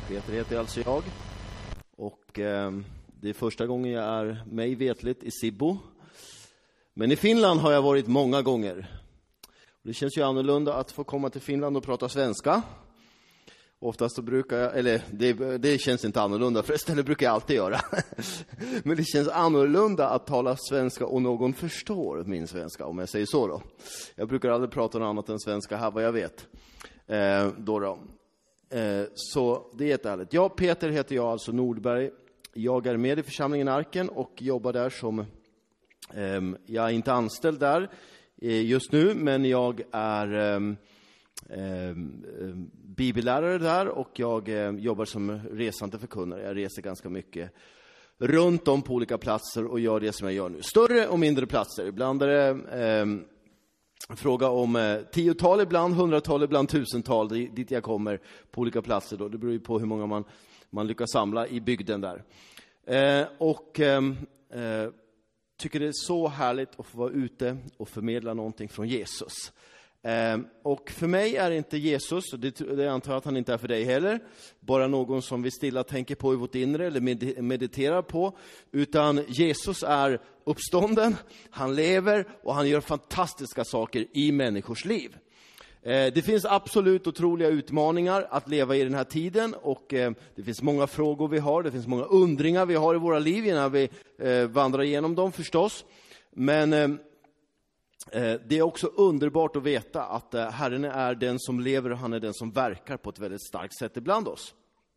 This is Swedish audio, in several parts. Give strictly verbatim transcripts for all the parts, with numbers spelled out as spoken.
Peter heter alltså jag. Och eh, det är första gången jag är mig vetligt i Sibbo. Men i Finland har jag varit många gånger. Det känns ju annorlunda att få komma till Finland och prata svenska. Oftast så brukar jag, eller det, det känns inte annorlunda, förresten det brukar jag alltid göra. Men det känns annorlunda att tala svenska och någon förstår min svenska, om jag säger så då. Jag brukar aldrig prata något annat än svenska här, vad jag vet. Eh, då då. Eh, så det är jättehärligt. Jag, Peter heter jag, alltså Nordberg. Jag är med i församlingen Arken och jobbar där som, eh, jag är inte anställd där eh, just nu, men jag är eh, eh, bibellärare där och jag eh, jobbar som resande förkunnare. Jag reser ganska mycket runt om på olika platser och gör det som jag gör nu. Större och mindre platser. Ibland är det eh, fråga om eh, tiotal, ibland hundratal, ibland tusental dit jag kommer på olika platser. Då. Det beror ju på hur många man, man lyckas samla i bygden där. Eh, och eh, eh, tycker det är så härligt att få vara ute och förmedla någonting från Jesus. Eh, och för mig är inte Jesus, och det, det antar jag att han inte är för dig heller, bara någon som vi stilla tänker på i vårt inre eller med, mediterar på, utan Jesus är uppstånden, han lever och han gör fantastiska saker i människors liv. Eh, det finns absolut otroliga utmaningar att leva i den här tiden och eh, det finns många frågor vi har, det finns många undringar vi har i våra liv innan vi eh, vandrar igenom dem förstås. Men eh, det är också underbart att veta att Herren är den som lever och han är den som verkar på ett väldigt starkt sätt ibland oss.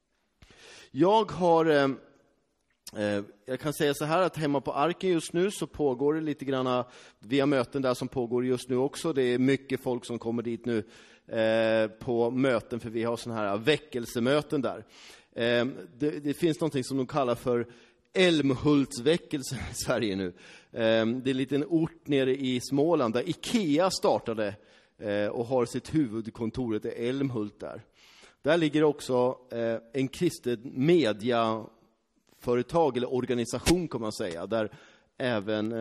Jag har, eh, jag kan säga så här att hemma på Arken just nu så pågår det lite grann via möten där som pågår just nu också. Det är mycket folk som kommer dit nu eh, på möten för vi har sådana här väckelsemöten där. Eh, det, det finns någonting som de kallar för Älmhultsväckelsen i Sverige nu. Det är en liten ort nere i Småland där Ikea startade och har sitt huvudkontor i Älmhult där. Där ligger också en kristen mediaföretag eller organisation kan man säga, där även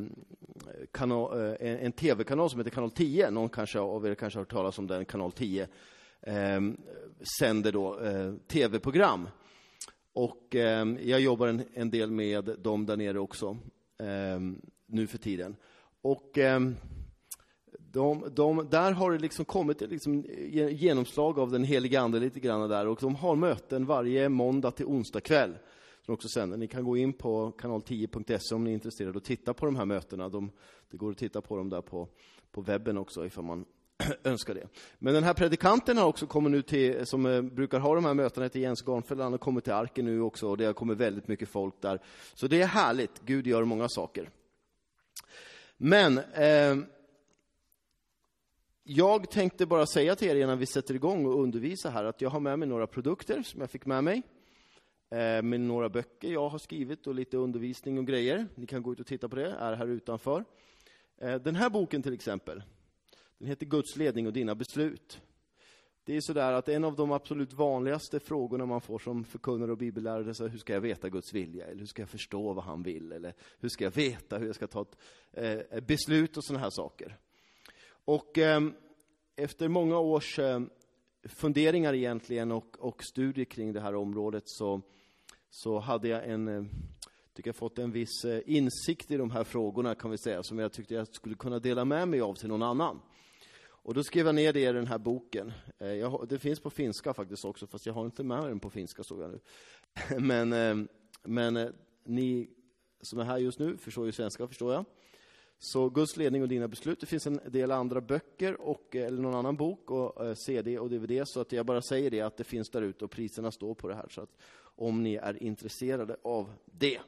en tv-kanal som heter Kanal tio, någon kanske av er kanske har hört talas om den, Kanal tio, sänder då tv-program. Och eh, jag jobbar en, en del med dem där nere också eh, nu för tiden. Och eh, de, de, där har det liksom kommit liksom genomslag av den heliga ande lite grann där. Och de har möten varje måndag till onsdag kväll. Som också sänder. Ni kan gå in på kanal tio punkt se om ni är intresserade och titta på de här mötena. De, det går att titta på dem där på, på webben också ifall man önskar det. Men den här predikanten har också kommit nu till, som eh, brukar ha de här mötena till Jens Garnfeld, han har kommit till Arken nu också och det har kommit väldigt mycket folk där. Så det är härligt, Gud gör många saker. Men eh, jag tänkte bara säga till er innan vi sätter igång och undervisa här att jag har med mig några produkter som jag fick med mig. Eh, med några böcker jag har skrivit och lite undervisning och grejer. Ni kan gå ut och titta på det, är här utanför. Eh, den här boken till exempel. Den heter Guds ledning och dina beslut. Det är så där att en av de absolut vanligaste frågorna man får som förkunnare och bibellärare är så här, hur ska jag veta Guds vilja? Eller hur ska jag förstå vad han vill? Eller hur ska jag veta hur jag ska ta ett eh, beslut och såna här saker? Och eh, efter många års eh, funderingar egentligen och, och studier kring det här området så, så hade jag en... Eh, tycker jag fått en viss eh, insikt i de här frågorna kan vi säga, som jag tyckte jag skulle kunna dela med mig av till någon annan. Och då skrev jag ner det i den här boken. Eh, jag har, det finns på finska faktiskt också, fast jag har inte med den på finska såg jag nu. men eh, men eh, ni som är här just nu förstår ju svenska, förstår jag. Så Guds ledning och dina beslut. Det finns en del andra böcker och, eller någon annan bok och eh, C D och D V D. Så att jag bara säger det att det finns där ute och priserna står på det här. Så att om ni är intresserade av det.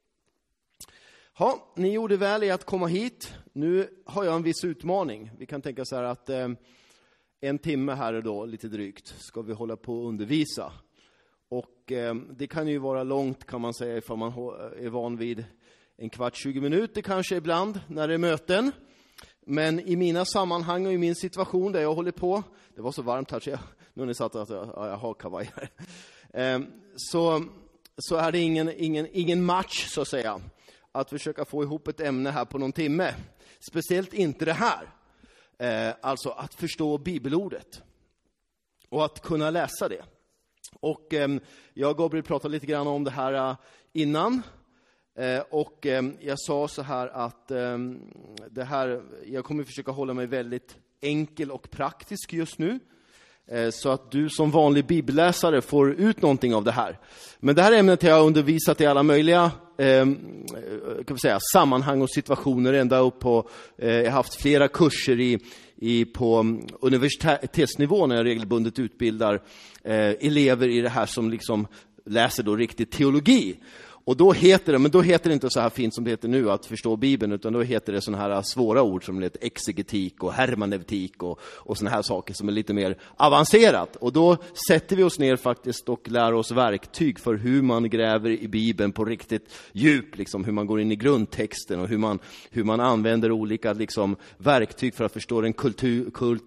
Ja, ni gjorde väl i att komma hit. Nu har jag en viss utmaning. Vi kan tänka så här att eh, en timme här då, lite drygt, ska vi hålla på att undervisa. Och eh, det kan ju vara långt kan man säga ifall man är van vid en kvart, tjugo minuter kanske ibland när det är möten. Men i mina sammanhang och i min situation där jag håller på, det var så varmt här så jag, nu har ni satt att jag, jag har kavaj här. Eh, så, så är det ingen, ingen, ingen match så att säga. Att försöka få ihop ett ämne här på någon timme. Speciellt inte det här. Eh, alltså att förstå bibelordet. Och att kunna läsa det. Och eh, jag och Gabriel pratade lite grann om det här uh, innan. Eh, och eh, jag sa så här att eh, det här, jag kommer försöka hålla mig väldigt enkel och praktisk just nu. Eh, så att du som vanlig bibelläsare får ut någonting av det här. Men det här ämnet har jag undervisat i alla möjliga eh, kan vi säga, sammanhang och situationer. Ända upp på, eh, jag har haft flera kurser i, i, på universitetsnivå när jag regelbundet utbildar eh, elever i det här som liksom läser då riktigt teologi. Och då heter det, men då heter det inte så här fint som det heter nu att förstå Bibeln, utan då heter det såna här svåra ord som heter exegetik och hermaneutik och, och såna här saker som är lite mer avancerat. Och då sätter vi oss ner faktiskt och lär oss verktyg för hur man gräver i Bibeln på riktigt djup, liksom hur man går in i grundtexten och hur man, hur man använder olika liksom, verktyg för att förstå den kultur, kult,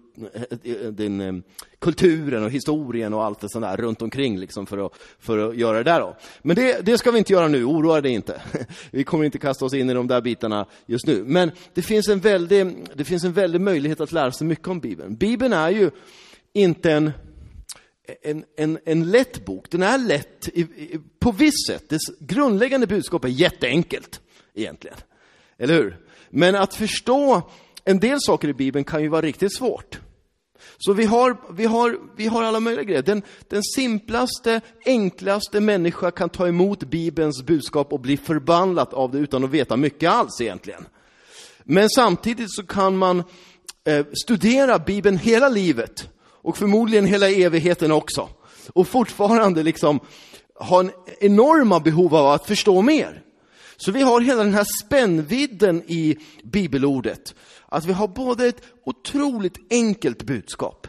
den kulturen och historien och allt det sånt där runt omkring liksom för att för att göra det där då. Men det det ska vi inte göra nu, oroa dig inte. Vi kommer inte kasta oss in i de där bitarna just nu. Men det finns en väldig det finns en väldig möjlighet att lära sig mycket om Bibeln. Bibeln är ju inte en en en en lätt bok. Den är lätt i, i, på visst sätt. Det grundläggande budskapet är jätteenkelt egentligen. Eller hur? Men att förstå en del saker i Bibeln kan ju vara riktigt svårt. Så vi har, vi har, vi har alla möjliga grejer. Den, den simplaste, enklaste människa kan ta emot Bibelns budskap och bli förbannad av det utan att veta mycket alls egentligen. Men samtidigt så kan man eh, studera Bibeln hela livet och förmodligen hela evigheten också. Och fortfarande liksom ha en enorma behov av att förstå mer. Så vi har hela den här spännvidden i bibelordet. Att vi har både ett otroligt enkelt budskap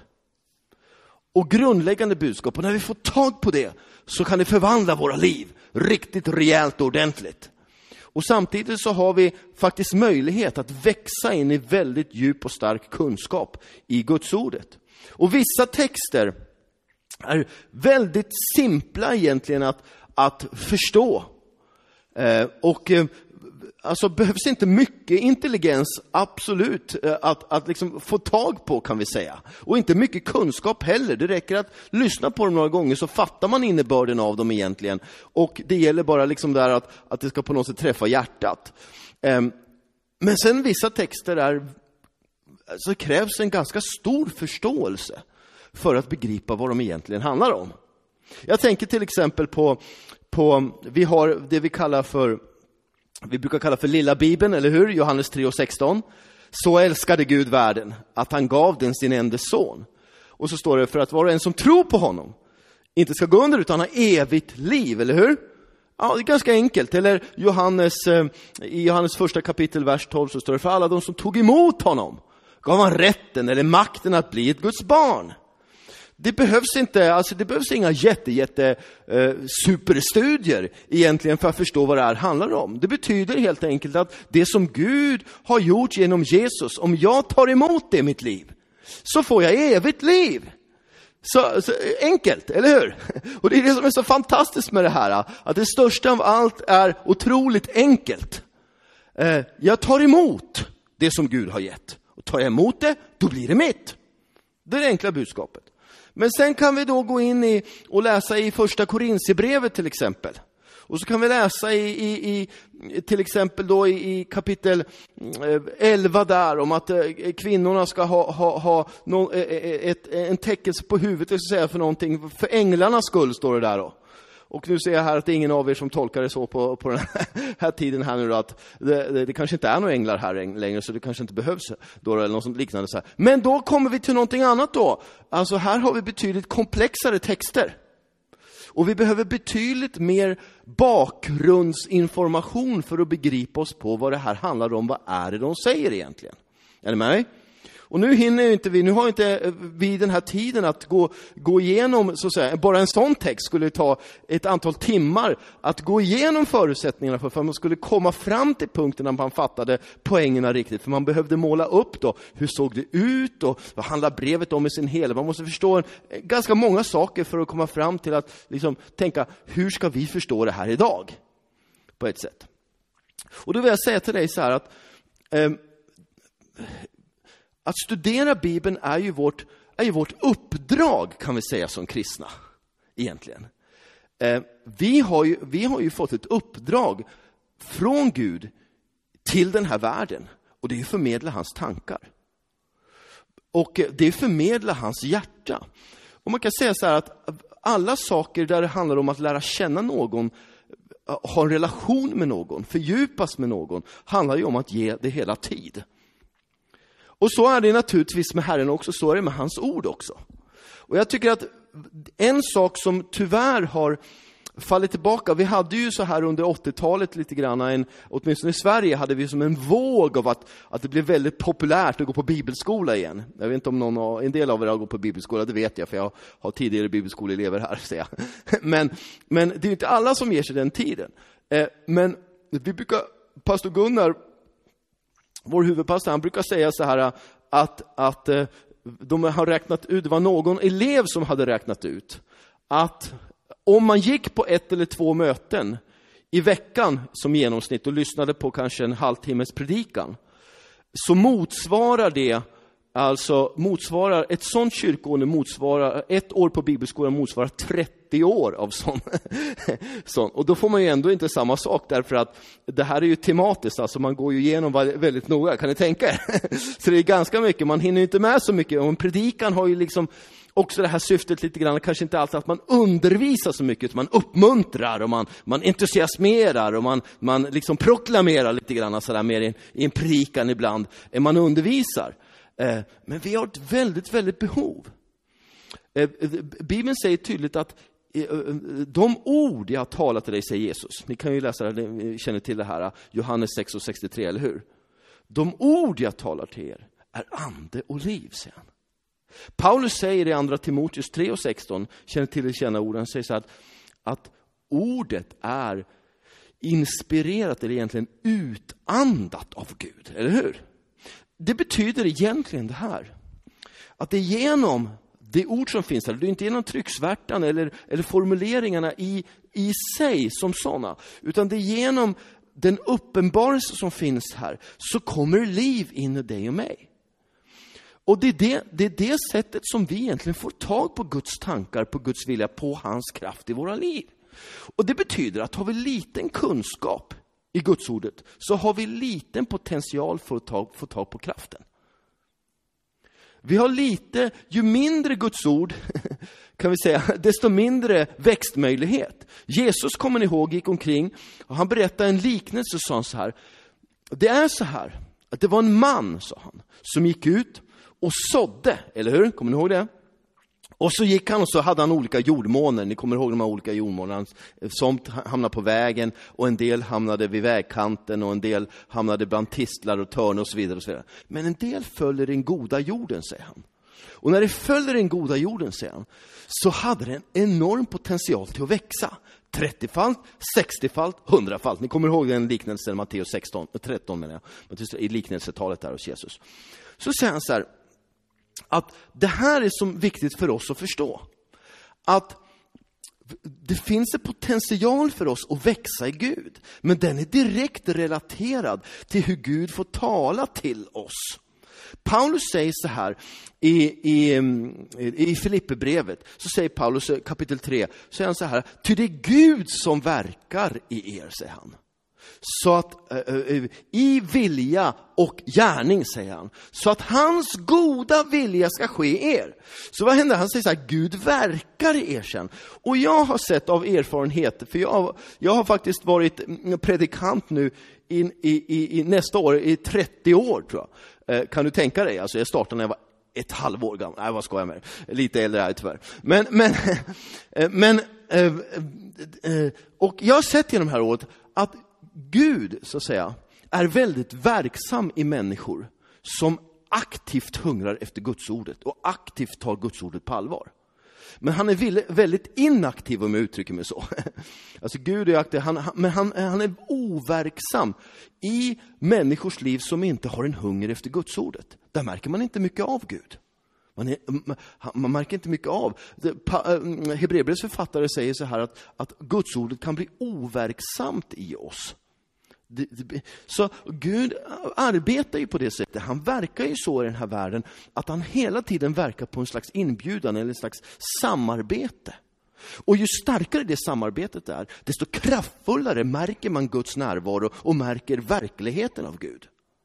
och grundläggande budskap. Och när vi får tag på det så kan det förvandla våra liv riktigt rejält och ordentligt. Och samtidigt så har vi faktiskt möjlighet att växa in i väldigt djup och stark kunskap i Guds ordet. Och vissa texter är väldigt simpla egentligen att, att förstå. Eh, och eh, alltså behövs inte mycket intelligens absolut eh, att, att liksom få tag på, kan vi säga. Och inte mycket kunskap heller. Det räcker att lyssna på dem några gånger så fattar man innebörden av dem egentligen. Och det gäller bara liksom där att, att det ska på något sätt träffa hjärtat. Eh, men sen vissa texter är, så krävs en ganska stor förståelse för att begripa vad de egentligen handlar om. Jag tänker till exempel på På, vi har det vi kallar för, vi brukar kalla för lilla Bibeln, eller hur? Johannes tre och sexton. Så älskade Gud världen att han gav den sin enda son. Och så står det för att var och en som tror på honom inte ska gå under utan ha evigt liv, eller hur? Ja, det är ganska enkelt. Eller Johannes, i Johannes första kapitel, vers tolv, så står det för alla de som tog emot honom gav han rätten eller makten att bli ett Guds barn. Det behövs inte, alltså det behövs inga jätte, jätte eh, superstudier egentligen för att förstå vad det här handlar om. Det betyder helt enkelt att det som Gud har gjort genom Jesus, om jag tar emot det i mitt liv, så får jag evigt liv. Så, så enkelt, eller hur? Och det är det som är så fantastiskt med det här, att det största av allt är otroligt enkelt. Eh, jag tar emot det som Gud har gett. Och tar jag emot det, då blir det mitt. Det är det enkla budskapet. Men sen kan vi då gå in i och läsa i första Korinthierbrevet till exempel. Och så kan vi läsa i, i, i till exempel då i, i kapitel elva där om att eh, kvinnorna ska ha, ha, ha no, ett, ett, en täckelse på huvudet, det ska säga för någonting. För änglarnas skull står det där då. Och nu ser jag här att det är ingen av er som tolkar det så på, på den här tiden här nu då, att det, det, det kanske inte är några änglar här längre, så det kanske inte behövs då eller något sånt liknande så här. Men då kommer vi till någonting annat då. Alltså här har vi betydligt komplexare texter. Och vi behöver betydligt mer bakgrundsinformation för att begripa oss på vad det här handlar om. Vad är det de säger egentligen? Är det med mig? Och nu hinner ju inte vi, nu har inte vi den här tiden att gå, gå igenom, så att säga, bara en sån text skulle ta ett antal timmar att gå igenom förutsättningarna för, för att man skulle komma fram till punkten när man fattade poängerna riktigt. För man behövde måla upp då, hur såg det ut och vad handlar brevet om i sin helhet. Man måste förstå en, ganska många saker för att komma fram till att liksom, tänka, hur ska vi förstå det här idag? På ett sätt. Och då vill jag säga till dig så här att eh, Att studera Bibeln är ju, vårt, är ju vårt uppdrag, kan vi säga, som kristna. egentligen. Eh, vi, har ju, vi har ju fått ett uppdrag från Gud till den här världen. Och det är att förmedla hans tankar. Och det är att förmedla hans hjärta. Och man kan säga så här att alla saker där det handlar om att lära känna någon, ha en relation med någon, fördjupas med någon, handlar ju om att ge det hela tid. Och så är det naturligtvis med Herren också, så är det med hans ord också. Och jag tycker att en sak som tyvärr har fallit tillbaka, vi hade ju så här under åttiotalet lite grann, en, åtminstone i Sverige hade vi som en våg av att, att det blev väldigt populärt att gå på bibelskola igen. Jag vet inte om någon, en del av er har gått på bibelskola, det vet jag för jag har tidigare bibelskoleelever här, säger jag. Men, men det är ju inte alla som ger sig den tiden. Eh, men vi brukar, pastor Gunnar, vår huvudpastor, han brukar säga så här att, att eh, de har räknat ut, det var någon elev som hade räknat ut att om man gick på ett eller två möten i veckan som genomsnitt och lyssnade på kanske en halvtimmes predikan, så motsvarar det, alltså motsvarar ett sånt kyrkoår motsvarar ett år på bibelskolan motsvarar trettio år av sån. sån. Och då får man ju ändå inte samma sak, därför att det här är ju tematiskt, alltså man går ju igenom väldigt noga, kan ni tänka er? Så det är ganska mycket, man hinner inte med så mycket, och en predikan har ju liksom också det här syftet lite grann, kanske inte alltid att man undervisar så mycket, man uppmuntrar och man, man entusiasmerar och man, man liksom proklamerar lite grann så där mer i, i en predikan ibland än man undervisar. Eh, men vi har ett väldigt, väldigt behov. Eh, Bibeln säger tydligt att eh, de ord jag har talat till dig, säger Jesus. Ni kan ju läsa det, ni känner till det här, Johannes sex och sextiotre, eller hur? De ord jag talar till er är ande och liv, säger han. Paulus säger i andra Timoteus tre och sexton, känner till det känna orden, säger så att, att ordet är inspirerat eller egentligen utandat av Gud, eller hur? Det betyder egentligen det här, att det är genom det ord som finns här, det är inte genom trycksvärtan eller, eller formuleringarna i, i sig som sådana, utan det är genom den uppenbarelse som finns här, så kommer liv in i dig och mig. Och det är det, det är det sättet som vi egentligen får tag på Guds tankar, på Guds vilja, på hans kraft i våra liv. Och det betyder att har vi liten kunskap i Guds ordet, så har vi liten potential för att ta, få tag på kraften. Vi har lite, ju mindre Guds ord kan vi säga, desto mindre växtmöjlighet. Jesus, kommer ni ihåg, gick omkring och han berättade en liknelse och sa så här: det är så här att det var en man, sa han, som gick ut och sådde, eller hur? Kommer ni ihåg det? Och så gick han och så hade han olika jordmåner. Ni kommer ihåg de här olika jordmånerna. Somt hamnade på vägen och en del hamnade vid vägkanten och en del hamnade bland tistlar och törn och så vidare och så vidare. Men en del följer den goda jorden, säger han. Och när det följer den goda jorden, säger han, så hade den enorm potential till att växa. trettiofalt, sextiofalt, hundrafalt. Ni kommer ihåg den liknelsen, Matteus sexton, tretton menar jag, i liknelsetalet där hos Jesus. Så säger han så här, att det här är så viktigt för oss att förstå. Att det finns en potential för oss att växa i Gud. Men den är direkt relaterad till hur Gud får tala till oss. Paulus säger så här i, i, i Filipperbrevet, så säger Paulus kapitel tre, så säger han så här: ty det är Gud som verkar i er, säger han. Så att uh, i vilja och gärning, säger han, så att hans goda vilja ska ske i er. Så vad händer? Han säger så här: Gud verkar i er sen. Och jag har sett av erfarenhet, för jag, jag har faktiskt varit predikant nu in, i, i, i nästa år i trettio år, tror jag. Uh, kan du tänka dig? Alltså jag startade när jag var ett halvår gammal. Nej, vad ska jag med? Lite äldre här tyvärr. Men, men, men uh, uh, och jag har sett genom det här året att Gud, så att säga, är väldigt verksam i människor som aktivt hungrar efter Guds ordet och aktivt tar Guds ordet på allvar. Men han är väldigt inaktiv, om jag uttrycker mig så. Alltså Gud är aktiv, han, men han, han är overksam i människors liv som inte har en hunger efter Guds ordet. Där märker man inte mycket av Gud. Man, är, man märker inte mycket av. Hebreerbrevets författare säger så här att, att Guds ordet kan bli overksamt i oss. Så Gud arbetar ju på det sättet. Han verkar ju så i den här världen att han hela tiden verkar på en slags inbjudan eller en slags samarbete. Och ju starkare det samarbetet är, desto kraftfullare märker man Guds närvaro och märker verkligheten av Gud.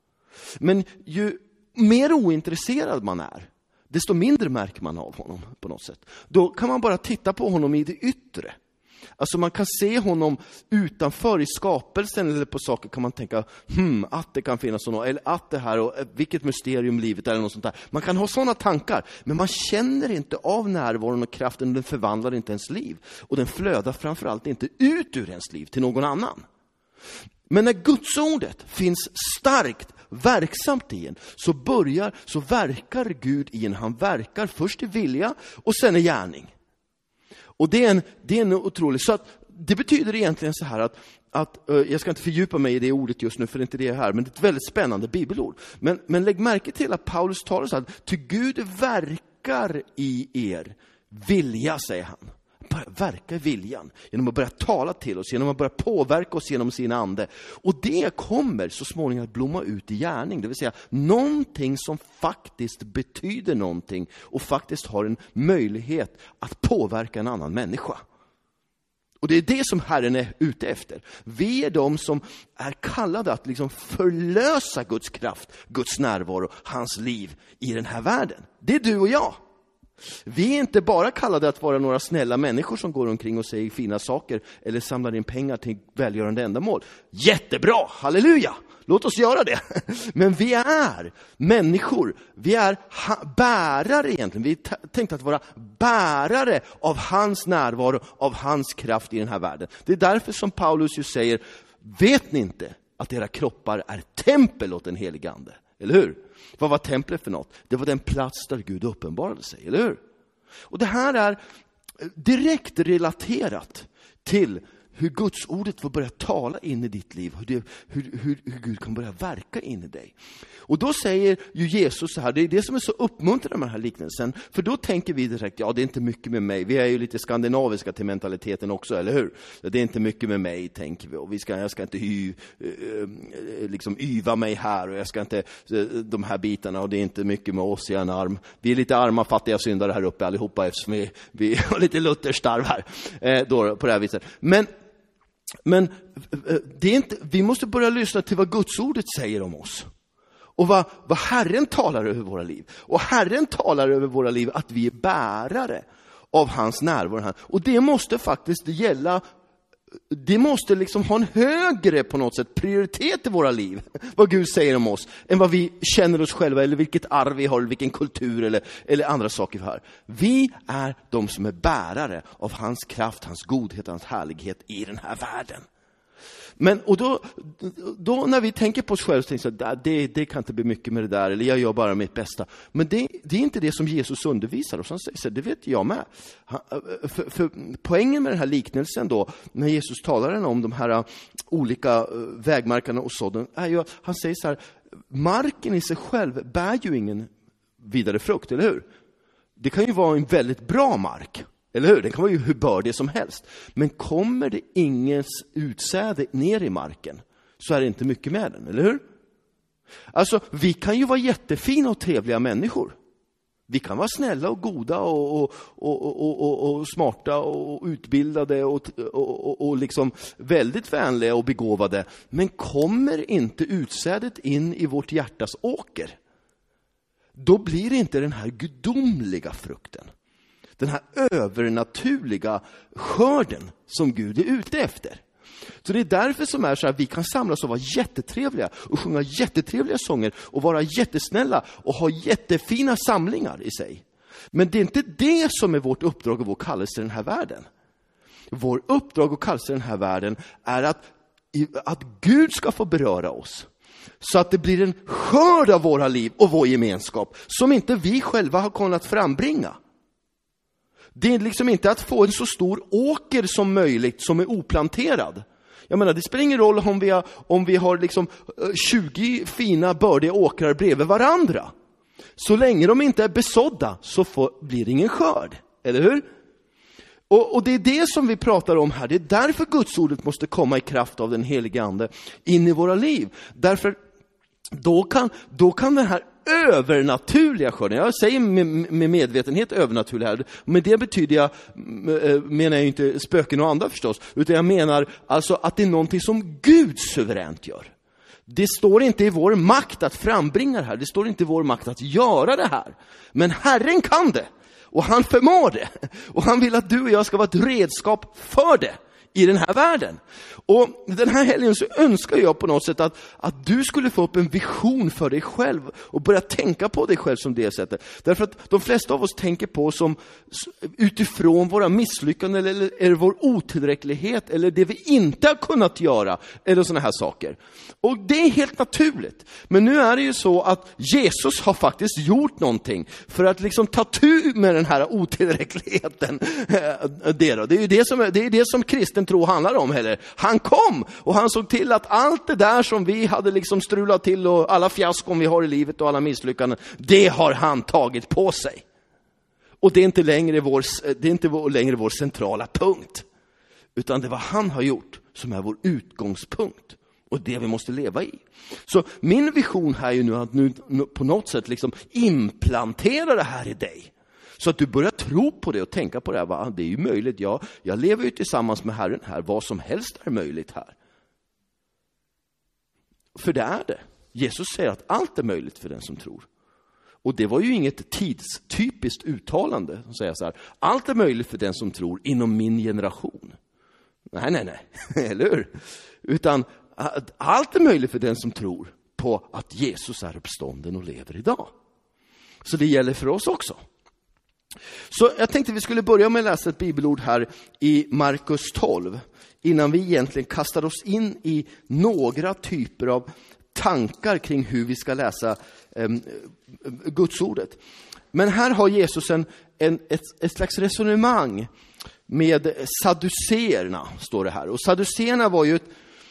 Men ju mer ointresserad man är, desto mindre märker man av honom på något sätt. Då kan man bara titta på honom i det yttre. Alltså man kan se honom utanför i skapelsen, eller på saker kan man tänka hmm, att det kan finnas något, eller att det här, och vilket mysterium livet är, eller något sånt där. Man kan ha sådana tankar, men man känner inte av närvaron och kraften, den förvandlar inte ens liv. Och den flödar framförallt inte ut ur ens liv till någon annan. Men när Guds ordet finns starkt verksamt i en, så börjar, så verkar Gud i en. Han verkar först i vilja och sen i gärning. Och det är en, det är en otrolig, så att det betyder egentligen så här att, att jag ska inte fördjupa mig i det ordet just nu, för det är inte det här, men det är ett väldigt spännande bibelord. Men, men lägg märke till att Paulus talar så här, ty Gud verkar i er vilja, säger han. Bara verka i viljan, genom att börja tala till oss, genom att börja påverka oss genom sin ande. Och det kommer så småningom att blomma ut i gärning, det vill säga någonting som faktiskt betyder någonting och faktiskt har en möjlighet att påverka en annan människa. Och det är det som Herren är ute efter. Vi är de som är kallade att liksom förlösa Guds kraft, Guds närvaro, hans liv i den här världen. Det är du och jag. Vi är inte bara kallade att vara några snälla människor som går omkring och säger fina saker eller samlar in pengar till välgörande ändamål. Jättebra, halleluja! Låt oss göra det. Men vi är människor. Vi är bärare egentligen. Vi är tänkta att vara bärare av hans närvaro, av hans kraft i den här världen. Det är därför som Paulus ju säger, vet ni inte att era kroppar är tempel åt den helige ande? Eller hur? Vad var templet för något? Det var den plats där Gud uppenbarade sig, eller hur? Och det här är direkt relaterat till hur Guds ordet får börja tala in i ditt liv. Hur, det, hur, hur, hur Gud kan börja verka in i dig. Och då säger ju Jesus så här, det är det som är så uppmuntrande med den här liknelsen. För då tänker vi direkt, ja det är inte mycket med mig. Vi är ju lite skandinaviska till mentaliteten också, eller hur? Det är inte mycket med mig, tänker vi. Och vi ska, jag ska inte hy, liksom yva mig här, och jag ska inte de här bitarna, och det är inte mycket med oss i en arm. Vi är lite arma, fattiga syndare här uppe allihopa, eftersom vi, vi har lite Lutherstarv här eh, då, på det här viset. Men Men det är inte, vi måste börja lyssna till vad Guds ordet säger om oss. Och vad, vad Herren talar över våra liv. Och Herren talar över våra liv att vi är bärare av hans närvaro här. Och det måste faktiskt gälla, det måste liksom ha en högre på något sätt prioritet i våra liv, vad Gud säger om oss, än vad vi känner oss själva, eller vilket arv vi har, eller vilken kultur eller, eller andra saker vi har. Vi är de som är bärare av hans kraft, hans godhet, hans härlighet i den här världen. Men och då, då när vi tänker på oss själva så tänker vi att det, det kan inte bli mycket med det där, eller jag gör bara mitt bästa. Men det, det är inte det som Jesus undervisar oss. Han säger, det vet jag med. Han, för, för poängen med den här liknelsen då, när Jesus talar om de här olika vägmarkerna och sådden, är ju, han säger så här, marken i sig själv bär ju ingen vidare frukt, eller hur? Det kan ju vara en väldigt bra mark. Eller hur? Den kan vara ju hur bördig som helst. Men kommer det ingens utsäde ner i marken, så är det inte mycket med den, eller hur? Alltså, vi kan ju vara jättefina och trevliga människor. Vi kan vara snälla och goda och, och, och, och, och, och smarta och utbildade och, och, och, och liksom väldigt vänliga och begåvade. Men kommer inte utsädet in i vårt hjärtas åker, då blir det inte den här gudomliga frukten. Den här övernaturliga skörden som Gud är ute efter. Så det är därför som är så här, vi kan samlas och vara jättetrevliga och sjunga jättetrevliga sånger och vara jättesnälla och ha jättefina samlingar i sig. Men det är inte det som är vårt uppdrag och vår kallelse i den här världen. Vår uppdrag och kallelse i den här världen är att, att Gud ska få beröra oss. Så att det blir en skörd av våra liv och vår gemenskap som inte vi själva har kunnat frambringa. Det är liksom inte att få en så stor åker som möjligt som är oplanterad. Jag menar, det spelar ingen roll om vi har, om vi har liksom tjugo fina bördiga åkrar bredvid varandra. Så länge de inte är besådda så får, blir det ingen skörd. Eller hur? Och, och det är det som vi pratar om här. Det är därför Guds ordet måste komma i kraft av den helige ande in i våra liv. Därför då kan, då kan den här övernaturliga skörden. Jag säger med, med medvetenhet övernaturliga här. Men det betyder jag, menar jag inte spöken och andra förstås. Utan jag menar alltså att det är någonting som Gud suveränt gör. Det står inte i vår makt att frambringa det här. Det står inte i vår makt att göra det här. Men Herren kan det. Och han förmår det. Och han vill att du och jag ska vara ett redskap för det i den här världen. Och den här helgen så önskar jag på något sätt att, att du skulle få upp en vision för dig själv och börja tänka på dig själv som det sättet. Därför att de flesta av oss tänker på som utifrån våra misslyckanden eller, eller vår otillräcklighet eller det vi inte har kunnat göra eller såna här saker. Och det är helt naturligt. Men nu är det ju så att Jesus har faktiskt gjort någonting för att liksom ta tur med den här otillräckligheten. Det, då. det är ju det som, det är det som kristen tro handlar om heller. Han kom och han såg till att allt det där som vi hade liksom strulat till och alla fiaskon vi har i livet och alla misslyckanden, det har han tagit på sig. Och det är inte längre vår, det är inte längre vår centrala punkt. Utan det vad han har gjort som är vår utgångspunkt. Och det vi måste leva i. Så min vision här är ju nu att nu på något sätt liksom implantera det här i dig. Så att du börjar tro på det och tänka på det här. Va? Det är ju möjligt. Jag, jag lever ju tillsammans med Herren här. Vad som helst är möjligt här. För det är det. Jesus säger att allt är möjligt för den som tror. Och det var ju inget tidstypiskt uttalande. Som säger så här, allt är möjligt för den som tror inom min generation. Nej, nej, nej. Eller hur? Utan allt är möjligt för den som tror på att Jesus är uppstånden och lever idag. Så det gäller för oss också. Så jag tänkte vi skulle börja med att läsa ett bibelord här i Markus tolv. Innan vi egentligen kastar oss in i några typer av tankar kring hur vi ska läsa eh, Gudsordet. Men här har Jesus en, en, ett, ett slags resonemang med sadduceerna, står det här. Och sadduceerna var ju ett,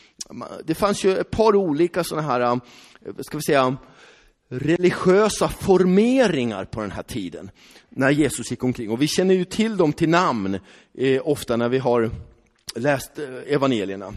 det fanns ju ett par olika sådana här, ska vi säga, religiösa formeringar på den här tiden när Jesus gick omkring. Och vi känner ju till dem till namn eh, ofta när vi har läst eh, evangelierna.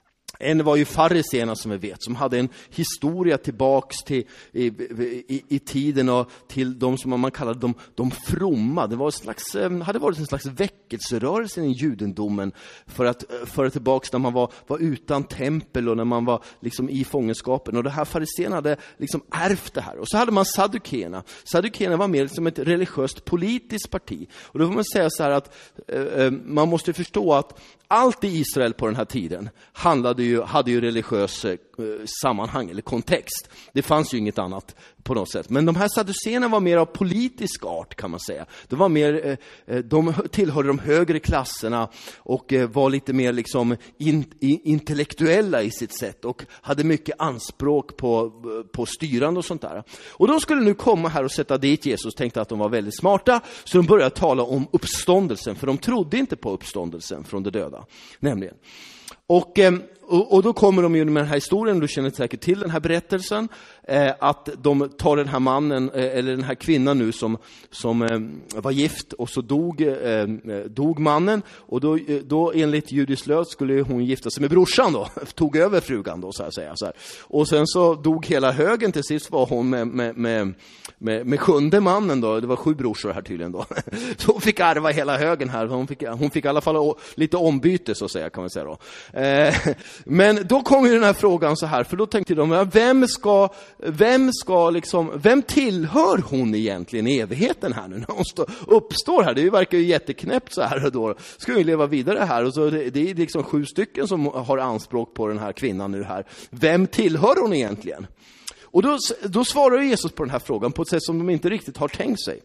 En var ju fariséerna som vi vet, som hade en historia tillbaks till i, i, i tiden och till de som man kallade de, de fromma. Det var en slags, hade varit en slags väckelserörelse i judendomen för att föra tillbaks när man var, var utan tempel och när man var liksom i fångenskapen. Och det här fariséerna hade liksom ärvt det här. Och så hade man saddukeerna. Saddukeerna var mer som ett religiöst politiskt parti. Och då får man säga så här att eh, man måste förstå att allt i Israel på den här tiden handlade ju, hade ju religiös eh, sammanhang eller kontext. Det fanns ju inget annat på något sätt. Men de här sadduceerna var mer av politisk art, kan man säga. De var mer, eh, de tillhörde de högre klasserna och eh, var lite mer liksom in, in, intellektuella i sitt sätt och hade mycket anspråk på, på styrande och sånt där. Och de skulle nu komma här och sätta dit Jesus, tänkte att de var väldigt smarta, så de började tala om uppståndelsen, för de trodde inte på uppståndelsen från de döda, nämligen. Och, och, och då kommer de ju med den här historien, du känner säkert till den här berättelsen, eh, att de tar den här mannen, eh, eller den här kvinnan nu som, som eh, var gift, och så dog, eh, dog mannen, och då, då enligt judisk lag skulle hon gifta sig med brorsan då, tog över frugan då så att säga. Så här. Och sen så dog hela högen, till sist var hon med, med, med, med, med sjunde mannen då, det var sju brorsor här tydligen då. Så hon fick ärva hela högen här, hon fick, hon fick i alla fall lite ombyte så att säga, kan man säga då. Eh, men då kom ju den här frågan så här, för då tänkte de, vem ska, vem ska liksom, vem tillhör hon egentligen i evigheten här nu när hon stå, uppstår här? Det verkar ju jätteknäppt så här, och då ska ju leva vidare här, och så det, det är liksom sju stycken som har anspråk på den här kvinnan nu här. Vem tillhör hon egentligen? Och då, då svarar Jesus på den här frågan på ett sätt som de inte riktigt har tänkt sig.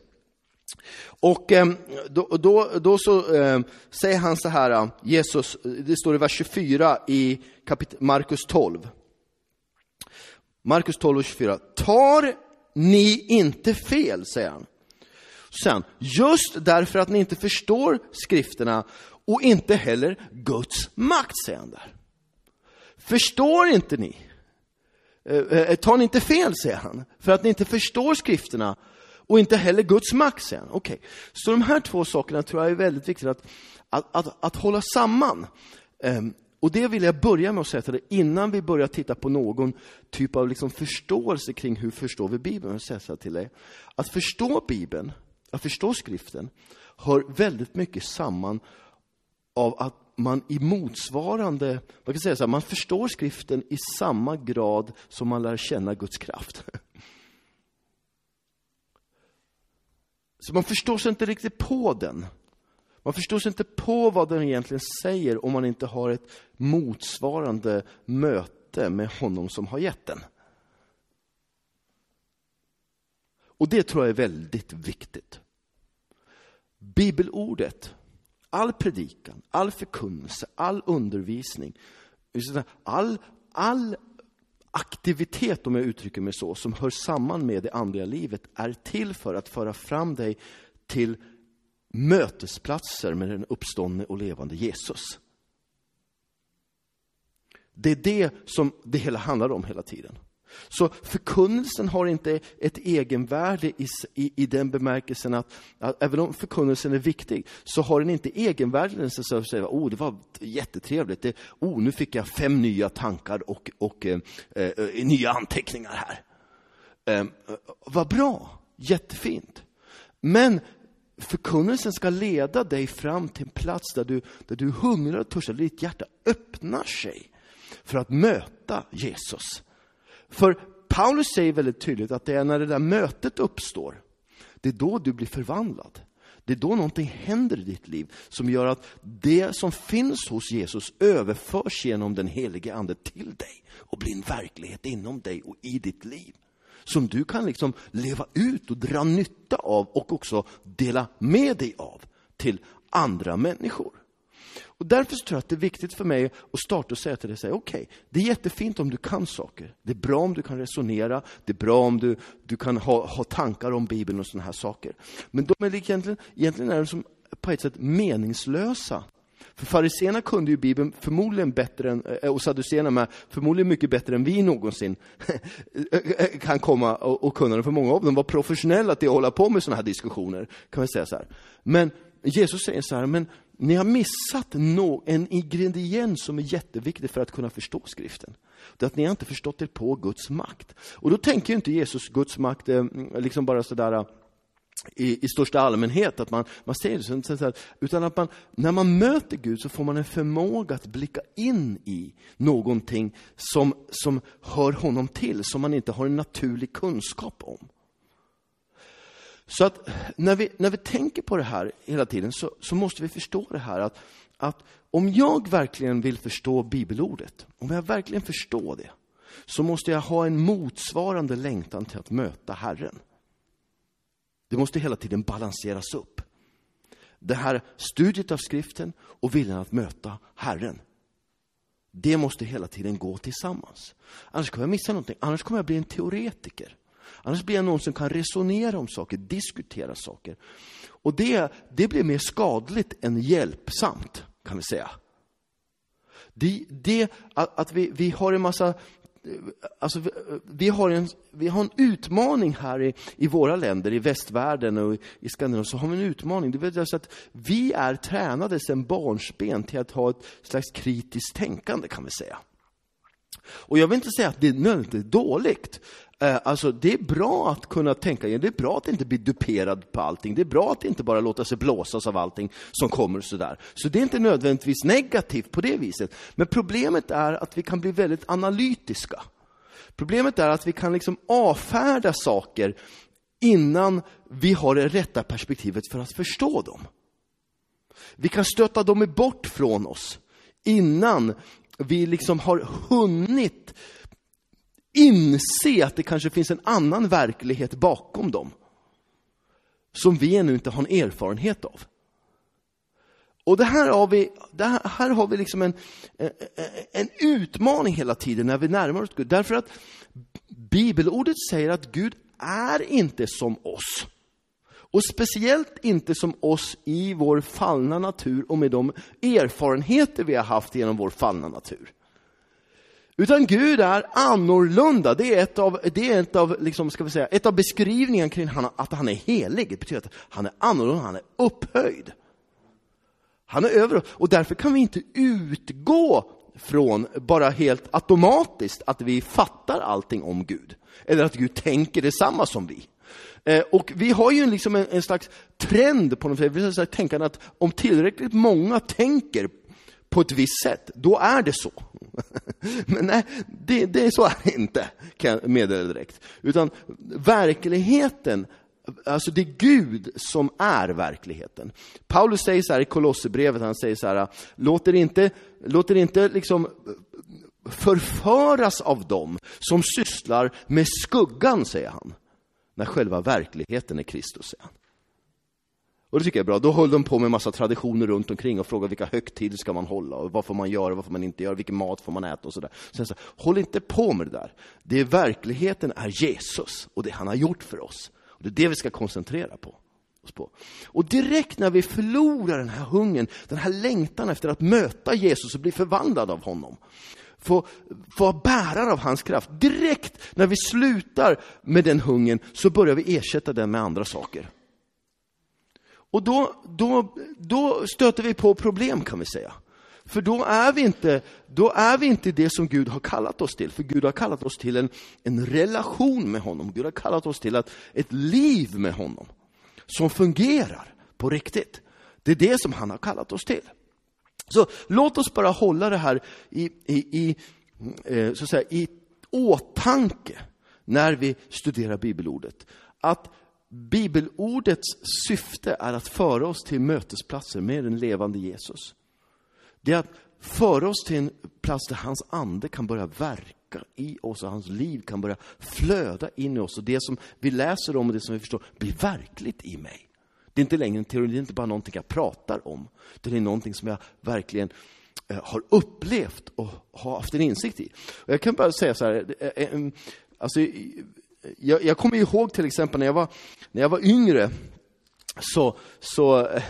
Och eh, då, då, då så eh, säger han så här, Jesus, det står i vers tjugofyra i kapit- Markus tolv. Markus tolv och tjugofyra. Tar ni inte fel, säger han. Sen, just därför att ni inte förstår skrifterna och inte heller Guds makt, säger han där. Förstår inte ni? Eh, tar ni inte fel, säger han, för att ni inte förstår skrifterna och inte heller Guds makt, säger han. Okej. Så de här två sakerna tror jag är väldigt viktigt att, att, att, att hålla samman. Um, Och det vill jag börja med att säga till dig innan vi börjar titta på någon typ av liksom förståelse kring hur förstår vi Bibeln. Jag säger till dig att förstå Bibeln, att förstå skriften hör väldigt mycket samman av att man i motsvarande, man kan säga så här, man förstår skriften i samma grad som man lär känna Guds kraft. Så man förstår sig inte riktigt på den. Man förstår sig inte på vad den egentligen säger om man inte har ett motsvarande möte med honom som har gett den. Och det tror jag är väldigt viktigt. Bibelordet, all predikan, all förkunnelse, all undervisning, all, all aktivitet, om jag uttrycker mig så, som hör samman med det andliga livet är till för att föra fram dig till mötesplatser med den uppståndne och levande Jesus. Det är det som det hela handlar om hela tiden. Så förkunnelsen har inte ett egenvärde i, i, i den bemärkelsen att, att även om förkunnelsen är viktig så har den inte egenvärde så att säga, oh det var jättetrevligt, det, oh nu fick jag fem nya tankar och, och eh, eh, nya anteckningar här. Eh, vad bra, jättefint. Men förkunnelsen ska leda dig fram till en plats där du, där du hungrar och törstar, ditt hjärta öppnar sig för att möta Jesus. För Paulus säger väldigt tydligt att det är när det där mötet uppstår, det är då du blir förvandlad. Det är då någonting händer i ditt liv som gör att det som finns hos Jesus överförs genom den helige ande till dig och blir en verklighet inom dig och i ditt liv. Som du kan liksom leva ut och dra nytta av och också dela med dig av till andra människor. Och därför tror jag att det är viktigt för mig att starta och säga till dig, okej, okay, det är jättefint om du kan saker. Det är bra om du kan resonera. Det är bra om du, du kan ha, ha tankar om Bibeln och sådana här saker. Men de är egentligen, egentligen är de som på ett sätt meningslösa. För fariséerna kunde ju Bibeln förmodligen bättre än, och sadduceerna med förmodligen mycket bättre än vi någonsin kan komma och, och kunna. För många av dem var professionella att hålla på med sådana här diskussioner, kan vi säga så här. Men Jesus säger så här, men ni har missat no, en ingrediens som är jätteviktig för att kunna förstå skriften. Det är att ni har inte förstått er på Guds makt. Och då tänker ju inte Jesus Guds makt liksom bara sådär i, i största allmänhet, att man, man säger det så, så här, utan att man, när man möter Gud så får man en förmåga att blicka in i någonting som, som hör honom till, som man inte har en naturlig kunskap om. Så att när vi, när vi tänker på det här hela tiden så, så måste vi förstå det här att, att om jag verkligen vill förstå bibelordet, om jag verkligen förstår det, så måste jag ha en motsvarande längtan till att möta Herren. Det måste hela tiden balanseras upp. Det här studiet av skriften och viljan att möta Herren. Det måste hela tiden gå tillsammans. Annars kommer jag missa någonting. Annars kommer jag bli en teoretiker. Annars blir jag någon som kan resonera om saker, diskutera saker. Och det, det blir mer skadligt än hjälpsamt, kan vi säga. Det, det att, att vi, vi har en massa... Alltså, vi, vi, har en, vi har en utmaning här i, i våra länder, i västvärlden och i, i Skandinavien, så har vi en utmaning. Det vill säga att vi är tränade sedan barnsben till att ha ett slags kritiskt tänkande, kan vi säga. Och jag vill inte säga att det är nödvändigt dåligt. Alltså det är bra att kunna tänka, det är bra att inte bli duperad på allting. Det är bra att inte bara låta sig blåsas av allting som kommer sådär. Så det är inte nödvändigtvis negativt på det viset. Men problemet är att vi kan bli väldigt analytiska. Problemet är att vi kan liksom avfärda saker innan vi har det rätta perspektivet för att förstå dem. Vi kan stöta dem bort från oss innan vi liksom har hunnit inse att det kanske finns en annan verklighet bakom dem som vi ännu inte har en erfarenhet av. Och det här har vi, det här, här har vi liksom en, en utmaning hela tiden när vi närmar oss Gud. Därför att bibelordet säger att Gud är inte som oss. Och speciellt inte som oss i vår fallna natur och med de erfarenheter vi har haft genom vår fallna natur. Utan Gud är annorlunda. Det är ett av, det är ett av, liksom, ska vi säga, ett av beskrivningen kring han, att han är helig. Det betyder att han är annorlunda, han är upphöjd. Han är över, och därför kan vi inte utgå från bara helt automatiskt att vi fattar allting om Gud. Eller att Gud tänker detsamma som vi. Eh, och vi har ju liksom en, en slags trend på något sätt. Vi ska tänka att om tillräckligt många tänker på ett visst sätt, då är det så. Men nej, det, det är så är det inte, kan jag meddela direkt. Utan verkligheten, alltså det är Gud som är verkligheten. Paulus säger så här i Kolosserbrevet, han säger så här: låt er inte, låt er inte liksom förföras av dem som sysslar med skuggan, säger han. När själva verkligheten är Kristus, säger han. Och det tycker jag är bra. Då höll de på med massa traditioner runt omkring och frågar vilka högtider ska man hålla och vad får man göra, vad får man inte göra, vilken mat får man äta och sådär. Sen så, håll inte på med det där. Det är verkligheten är Jesus och det han har gjort för oss. Och det är det vi ska koncentrera på. oss på. Och direkt när vi förlorar den här hungern, den här längtan efter att möta Jesus och bli förvandlad av honom, få vara bärare av hans kraft, direkt när vi slutar med den hungern så börjar vi ersätta den med andra saker. Och då, då, då stöter vi på problem, kan vi säga. För då är vi inte, då är vi inte det som Gud har kallat oss till. För Gud har kallat oss till en, en relation med honom. Gud har kallat oss till att, ett liv med honom som fungerar på riktigt. Det är det som han har kallat oss till. Så låt oss bara hålla det här i, i, i, eh, så att säga, i åtanke när vi studerar bibelordet. Att bibelordets syfte är att föra oss till mötesplatser med den levande Jesus. Det är att föra oss till en plats där hans ande kan börja verka i oss och hans liv kan börja flöda in i oss. Och det som vi läser om och det som vi förstår blir verkligt i mig. Det är inte längre en teori, det är inte bara någonting jag pratar om. Det är någonting som jag verkligen eh, har upplevt och har haft en insikt i. Och jag kan bara säga så här, eh, eh, alltså, jag, jag kommer ihåg till exempel när jag var, när jag var yngre så... så eh,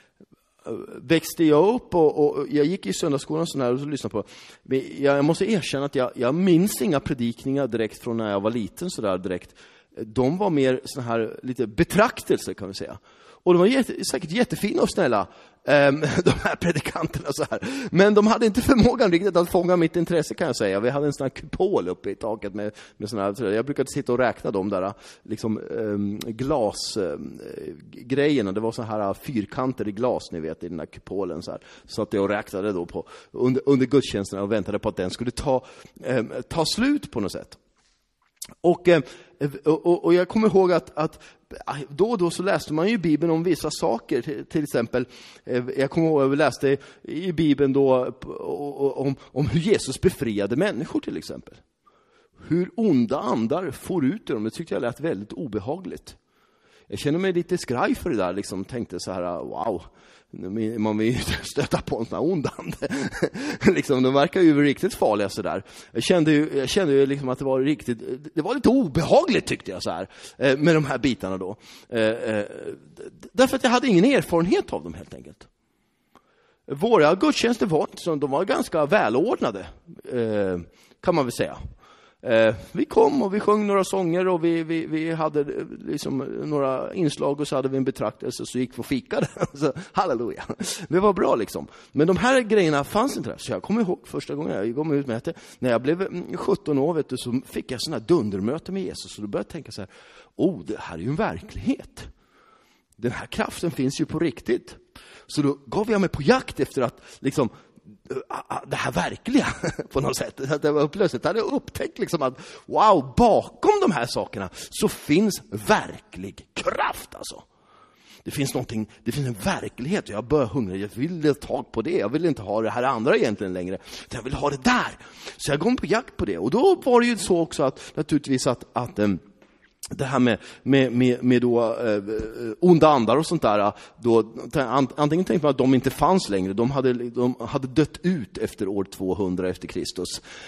växte jag upp och, och jag gick i söndagsskolan och, här och så lyssnade på. Men jag måste erkänna att jag, jag minns inga predikningar direkt från när jag var liten så där direkt. De var mer såna här lite betraktelser, kan vi säga. Och de var jätte, säkert jättefina och snälla, um, de här predikanterna så här. Men de hade inte förmågan riktigt att fånga mitt intresse, kan jag säga. Vi hade en sån här kupol uppe i taket med, med såna här, jag brukade sitta och räkna de där liksom um, glasgrejerna. Um, det var så här fyrkanter i glas, ni vet, i den här kupolen så här. Så att jag räknade då på under, under gudstjänsten och väntade på att den skulle ta, um, ta slut på något sätt. Och, och, och jag kommer ihåg att, att då och då så läste man ju i Bibeln om vissa saker. Till, till exempel, jag kommer ihåg att jag läste i Bibeln då om, om hur Jesus befriade människor till exempel. Hur onda andar får ut ur dem. Det tyckte jag lät väldigt obehagligt. Jag känner mig lite skraj för det där. Liksom tänkte så här, wow, man vill ju stöta på en sån här ond ande. liksom, de verkar ju riktigt farliga så där. Jag kände ju, jag kände ju liksom att det var riktigt, det var lite obehagligt tyckte jag så här, med de här bitarna då. Därför att jag hade ingen erfarenhet av dem helt enkelt. Våra gudstjänster var inte så, de var ganska välordnade, kan man väl säga. Eh, vi kom och vi sjöng några sånger och vi, vi, vi hade liksom några inslag och så hade vi en betraktelse och så gick vi och fikade. så, halleluja. Det var bra liksom. Men de här grejerna fanns inte där. Så jag kommer ihåg första gången jag kom ut med det. När jag blev sjutton år vet du, så fick jag sådana här dundermöte med Jesus. Och då började jag tänka så här, oh, det här är ju en verklighet. Den här kraften finns ju på riktigt. Så då gav jag mig på jakt efter att liksom det här verkliga på något sätt. Att det var plötsligt hade jag upptäckt liksom att wow, bakom de här sakerna så finns verklig kraft alltså. Det finns någonting, det finns en verklighet och jag börjar hungra. Jag vill ta tag på det. Jag vill inte ha det här andra egentligen längre. Jag vill ha det där. Så jag går på jakt på det. Och då var det ju så också att naturligtvis att, att det här med, med, med, med då, eh, onda andar och sånt där, då, antingen tänkte man att de inte fanns längre, de hade, de hade dött ut efter år tvåhundra efter Kristus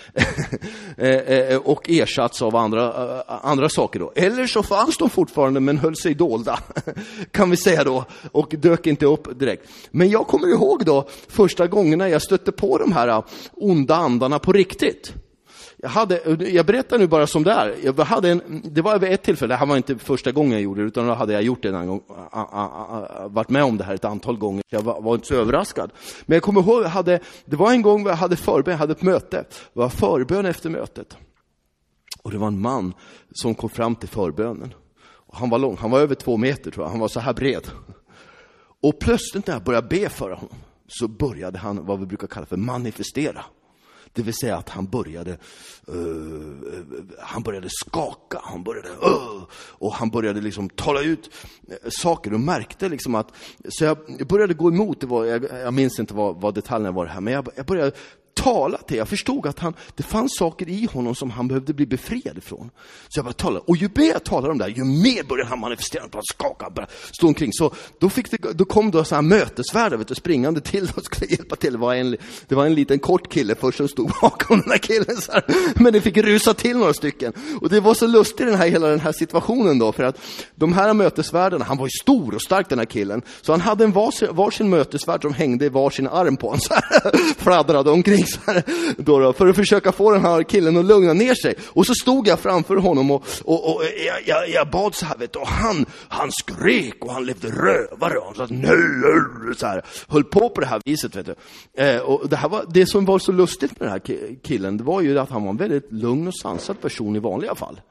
och ersatts av andra, andra saker då. Eller så fanns de fortfarande men höll sig dolda, kan vi säga då, och dök inte upp direkt. Men jag kommer ihåg då första gångerna jag stötte på de här onda andarna på riktigt. Jag, hade, jag berättar nu bara som det är. Jag hade en, det var över ett tillfälle, det här var inte första gången jag gjorde det, utan då hade jag gjort det en gång, a, a, a, varit med om det här ett antal gånger. Jag var, var inte så överraskad. Men jag kommer ihåg, jag hade, det var en gång jag hade förbön, jag hade ett möte. Det var förbön efter mötet. Och det var en man som kom fram till förbönen. Och han var lång, han var över två meter tror jag, han var så här bred. Och plötsligt när jag började be för honom, så började han vad vi brukar kalla för manifestera. Det vill säga att han började uh, han började skaka, han började uh, och han började liksom tala ut uh, saker och märkte liksom att, så jag började gå emot, det var, jag, jag minns inte vad, vad detaljerna var här, men jag, jag började tala till, jag förstod att han, det fanns saker i honom som han behövde bli befriad ifrån. Så jag bara talade, och ju mer jag talade om det här, ju mer började han manifestera, bara skaka, bara stå omkring. Så då, fick det, då kom då så här mötesvärdar, vet du, springande till och skulle hjälpa till. Det var en, det var en liten kort kille först som stod bakom den här killen så här. Men det fick rusa till några stycken. Och det var så lustigt den här, hela den här situationen då, för att de här mötesvärdarna, han var ju stor och stark den här killen. Så han hade en varsin, varsin mötesvärd som hängde i varsin arm på honom så här, fladdrade omkring så här, då då, för att försöka få den här killen att lugna ner sig. Och så stod jag framför honom och, och, och jag, jag, jag bad så här, vet du, och han, han skrek och han levde rövare och han sa nej, så här, höll på på det här viset, vet du. Eh, och det här var, det som var så lustigt med den här killen, det var ju att han var en väldigt lugn och sansad person i vanliga fall.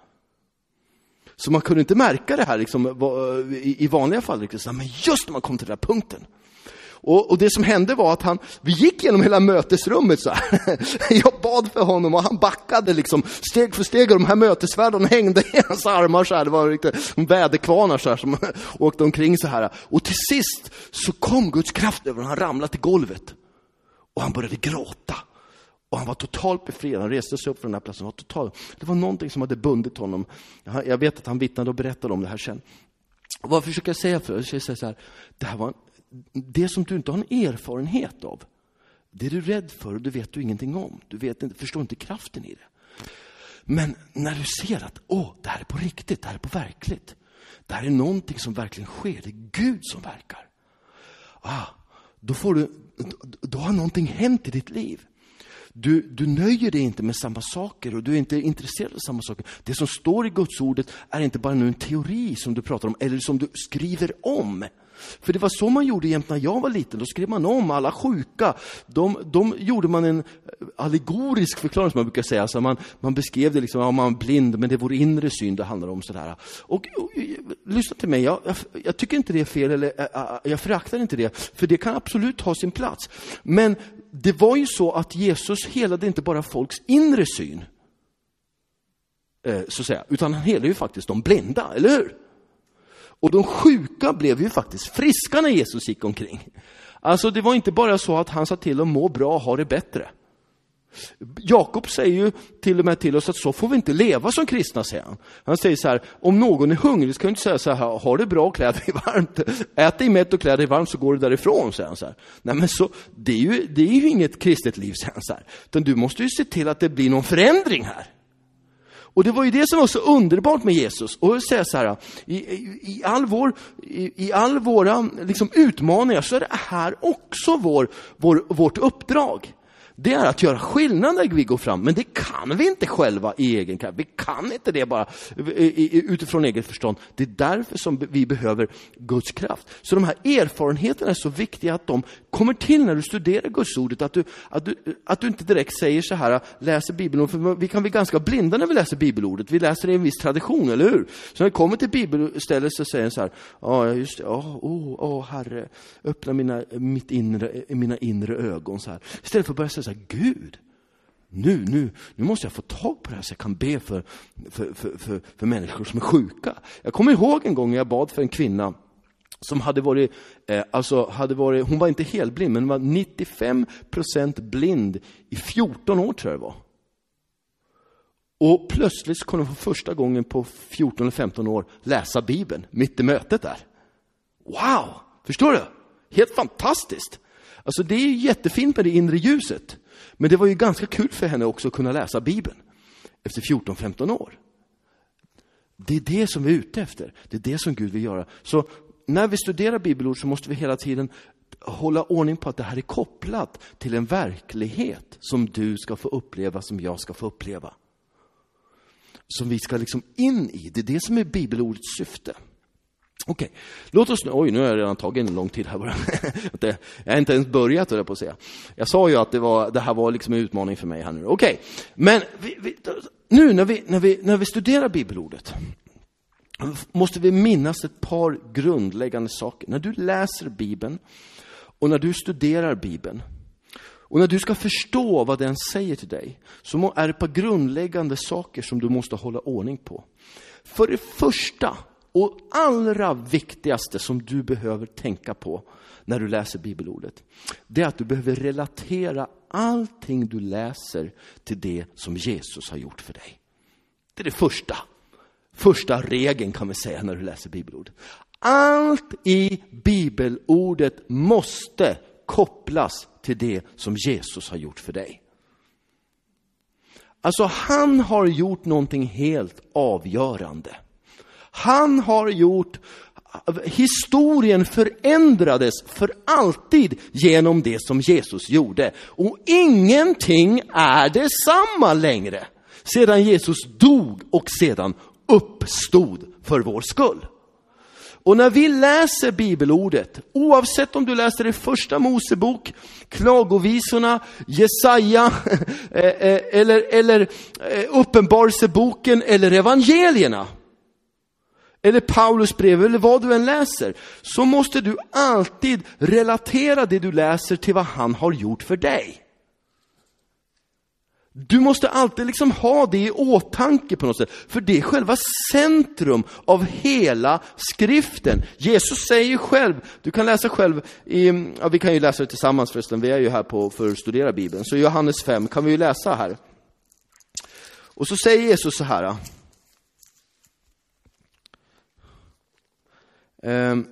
Så man kunde inte märka det här liksom, i, i vanliga fall riktigt, men just när man kom till den här punkten. Och, och det som hände var att han, vi gick genom hela mötesrummet så här. Jag bad för honom och han backade liksom steg för steg, och de här mötesvärdarna hängde i hans armar så här. Det var riktigt som väderkvarnar så här som åkte omkring så här. Och till sist så kom Guds kraft över och han ramlade till golvet. Och han började gråta. Och han var totalt befriad. Han reste sig upp från den här platsen. Var total. Det var någonting som hade bundit honom. Jag vet att han vittnade och berättade om det här sen. Och vad försöker jag säga för? Jag ska säga så här. Det här var en, det som du inte har en erfarenhet av. Det är du rädd för och det vet du ingenting om. Du vet inte, förstår inte kraften i det. Men när du ser att åh, det här är på riktigt, det här är på verkligt. Det här är någonting som verkligen sker. Det är Gud som verkar. Ah, då, får du, då har någonting hänt i ditt liv. Du, du nöjer dig inte med samma saker och du är inte intresserad av samma saker. Det som står i Guds ordet är inte bara nu en teori som du pratar om eller som du skriver om. För det var så man gjorde jämt när jag var liten. Då skrev man om alla sjuka. De, de gjorde man en allegorisk förklaring som man brukar säga. Alltså man, man beskrev det liksom, ja, man är blind, men det är vår inre syn det handlar om. Sådär. Och, och, och lyssna till mig, jag, jag, jag tycker inte det är fel, eller jag, jag föraktar inte det. För det kan absolut ha sin plats. Men det var ju så att Jesus helade inte bara folks inre syn. Eh, så att säga, utan han helade ju faktiskt de blinda, eller hur? Och de sjuka blev ju faktiskt friska när Jesus gick omkring. Alltså det var inte bara så att han sa till dem må bra och ha det bättre. Jakob säger ju till och med till oss att så får vi inte leva som kristna, säger han. Han säger så här, om någon är hungrig ska du inte säga så här, har det bra och klä dig varmt. Ät dig mätt och klä dig varmt så går du därifrån, säger han så här. Nej men så, det är ju, det är ju inget kristet liv, säger han så här. Utan du måste ju se till att det blir någon förändring här. Och det var ju det som var så underbart med Jesus. Och jag säger så här, i, i, i all vår, i, i all våra liksom, utmaningar så är det här också vår, vår, vårt uppdrag. Det är att göra skillnad när vi går fram. Men det kan vi inte själva i egen kraft. Vi kan inte det bara utifrån eget förstånd. Det är därför som vi behöver Guds kraft. Så de här erfarenheterna är så viktiga att de kommer till när du studerar Guds ordet. Att du, att du, att du inte direkt säger så här, läser bibelordet. För vi kan bli ganska blinda när vi läser bibelordet. Vi läser det i en viss tradition, eller hur? Så när vi kommer till bibelstället så säger den så här, ja just det, åh oh, oh, Herre, öppna mina, mitt inre, mina inre ögon. Så här. Istället för att börja säga så här, Gud, nu, nu, nu måste jag få tag på det här så jag kan be för, för, för, för, för människor som är sjuka. Jag kommer ihåg en gång jag bad för en kvinna som hade varit, eh, alltså hade varit, hon var inte helt blind men var nittiofem procent blind i fjorton år tror jag det var. Och plötsligt så kunde hon för första gången på fjorton eller femton år läsa Bibeln mitt i mötet där. Wow, förstår du? Helt fantastiskt. Alltså det är ju jättefint med det inre ljuset. Men det var ju ganska kul för henne också att kunna läsa Bibeln efter fjorton femton år. Det är det som vi är ute efter. Det är det som Gud vill göra. Så när vi studerar bibelord så måste vi hela tiden hålla ordning på att det här är kopplat till en verklighet som du ska få uppleva, som jag ska få uppleva. som vi ska liksom in i. Det är det som är bibelordets syfte. Okej, okay. Låt oss nu, oj nu har jag redan tagit en lång tid här bara. Jag har inte ens börjat på att säga. Jag sa ju att det, var, det här var liksom en utmaning för mig här nu. Okej, okay. Men vi, vi, nu när vi, när, vi, när vi studerar bibelordet måste vi minnas ett par grundläggande saker. När du läser Bibeln och när du studerar Bibeln och när du ska förstå vad den säger till dig, så är det ett par grundläggande saker som du måste hålla ordning på. För det första och allra viktigaste som du behöver tänka på när du läser bibelordet, det är att du behöver relatera allting du läser till det som Jesus har gjort för dig. Det är det första. Första regeln kan vi säga när du läser bibelordet. Allt i bibelordet måste kopplas till det som Jesus har gjort för dig. Alltså han har gjort någonting helt avgörande. Han har gjort, historien förändrades för alltid genom det som Jesus gjorde. Och ingenting är detsamma längre sedan Jesus dog och sedan uppstod för vår skull. Och när vi läser bibelordet, oavsett om du läser det första Mosebok, Klagovisorna, Jesaja eller, eller Uppenbarelseboken eller evangelierna eller Paulus brev eller vad du än läser, så måste du alltid relatera det du läser till vad han har gjort för dig. Du måste alltid liksom ha det i åtanke på något sätt. För det är själva centrum av hela skriften. Jesus säger själv, du kan läsa själv, i, ja, vi kan ju läsa det tillsammans förresten. Vi är ju här på, för att studera Bibeln. Så Johannes fem kan vi ju läsa här. Och så säger Jesus så här. Um,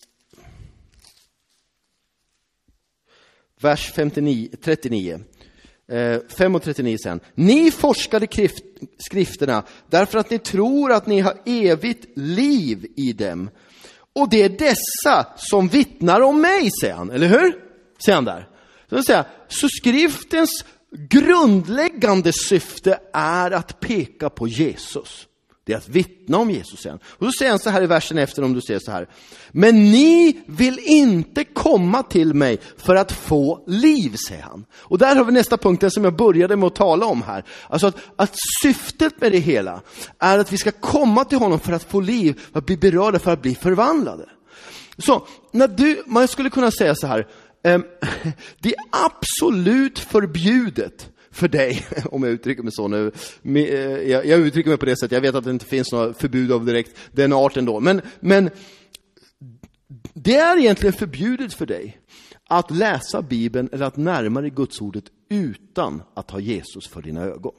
vers femtionio, trettionio. fem och trettionio sen. Ni forskade skrift, skrifterna därför att ni tror att ni har evigt liv i dem. Och det är dessa som vittnar om mig, säger han. Eller hur? Säger han där. Så, säga, så skriftens grundläggande syfte är att peka på Jesus. Det är att vittna om Jesus sen. Och så säger han så här i versen efter, om du ser så här. Men ni vill inte komma till mig för att få liv, säger han. Och där har vi nästa punkten som jag började med att tala om här. Alltså att, att syftet med det hela är att vi ska komma till honom för att få liv, för att bli berörda, för att bli förvandlade. Så när du, man skulle kunna säga så här. Eh, det är absolut förbjudet för dig, om jag uttrycker mig så nu. Jag, jag uttrycker mig på det sättet. Jag vet att det inte finns några förbud av direkt den arten då. Men, men det är egentligen förbjudet för dig att läsa Bibeln eller att närma dig Guds ordet utan att ha Jesus för dina ögon.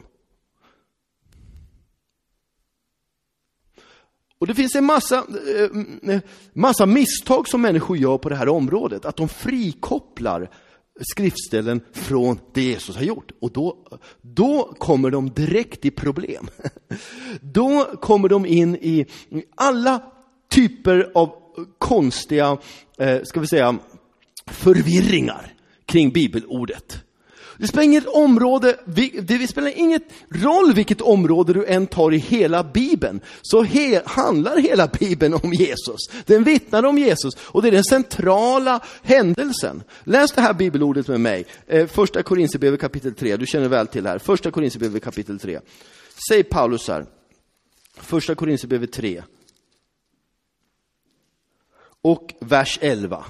Och det finns en massa, massa misstag som människor gör på det här området. Att de frikopplar skriftställen från det Jesus har gjort. Och då, då kommer de direkt i problem. Då kommer de in i alla typer av konstiga, eh, ska vi säga, förvirringar kring bibelordet. Det spelar inget område, det spelar inget roll vilket område du än tar i hela Bibeln. Så he, handlar hela Bibeln om Jesus. Den vittnar om Jesus och det är den centrala händelsen. Läs det här bibelordet med mig. Första Korinthierbrevet kapitel tre. Du känner väl till det här. Första Korinthierbrevet kapitel tre. Säg Paulus här. Första Korinthierbrevet tre. Och vers elva.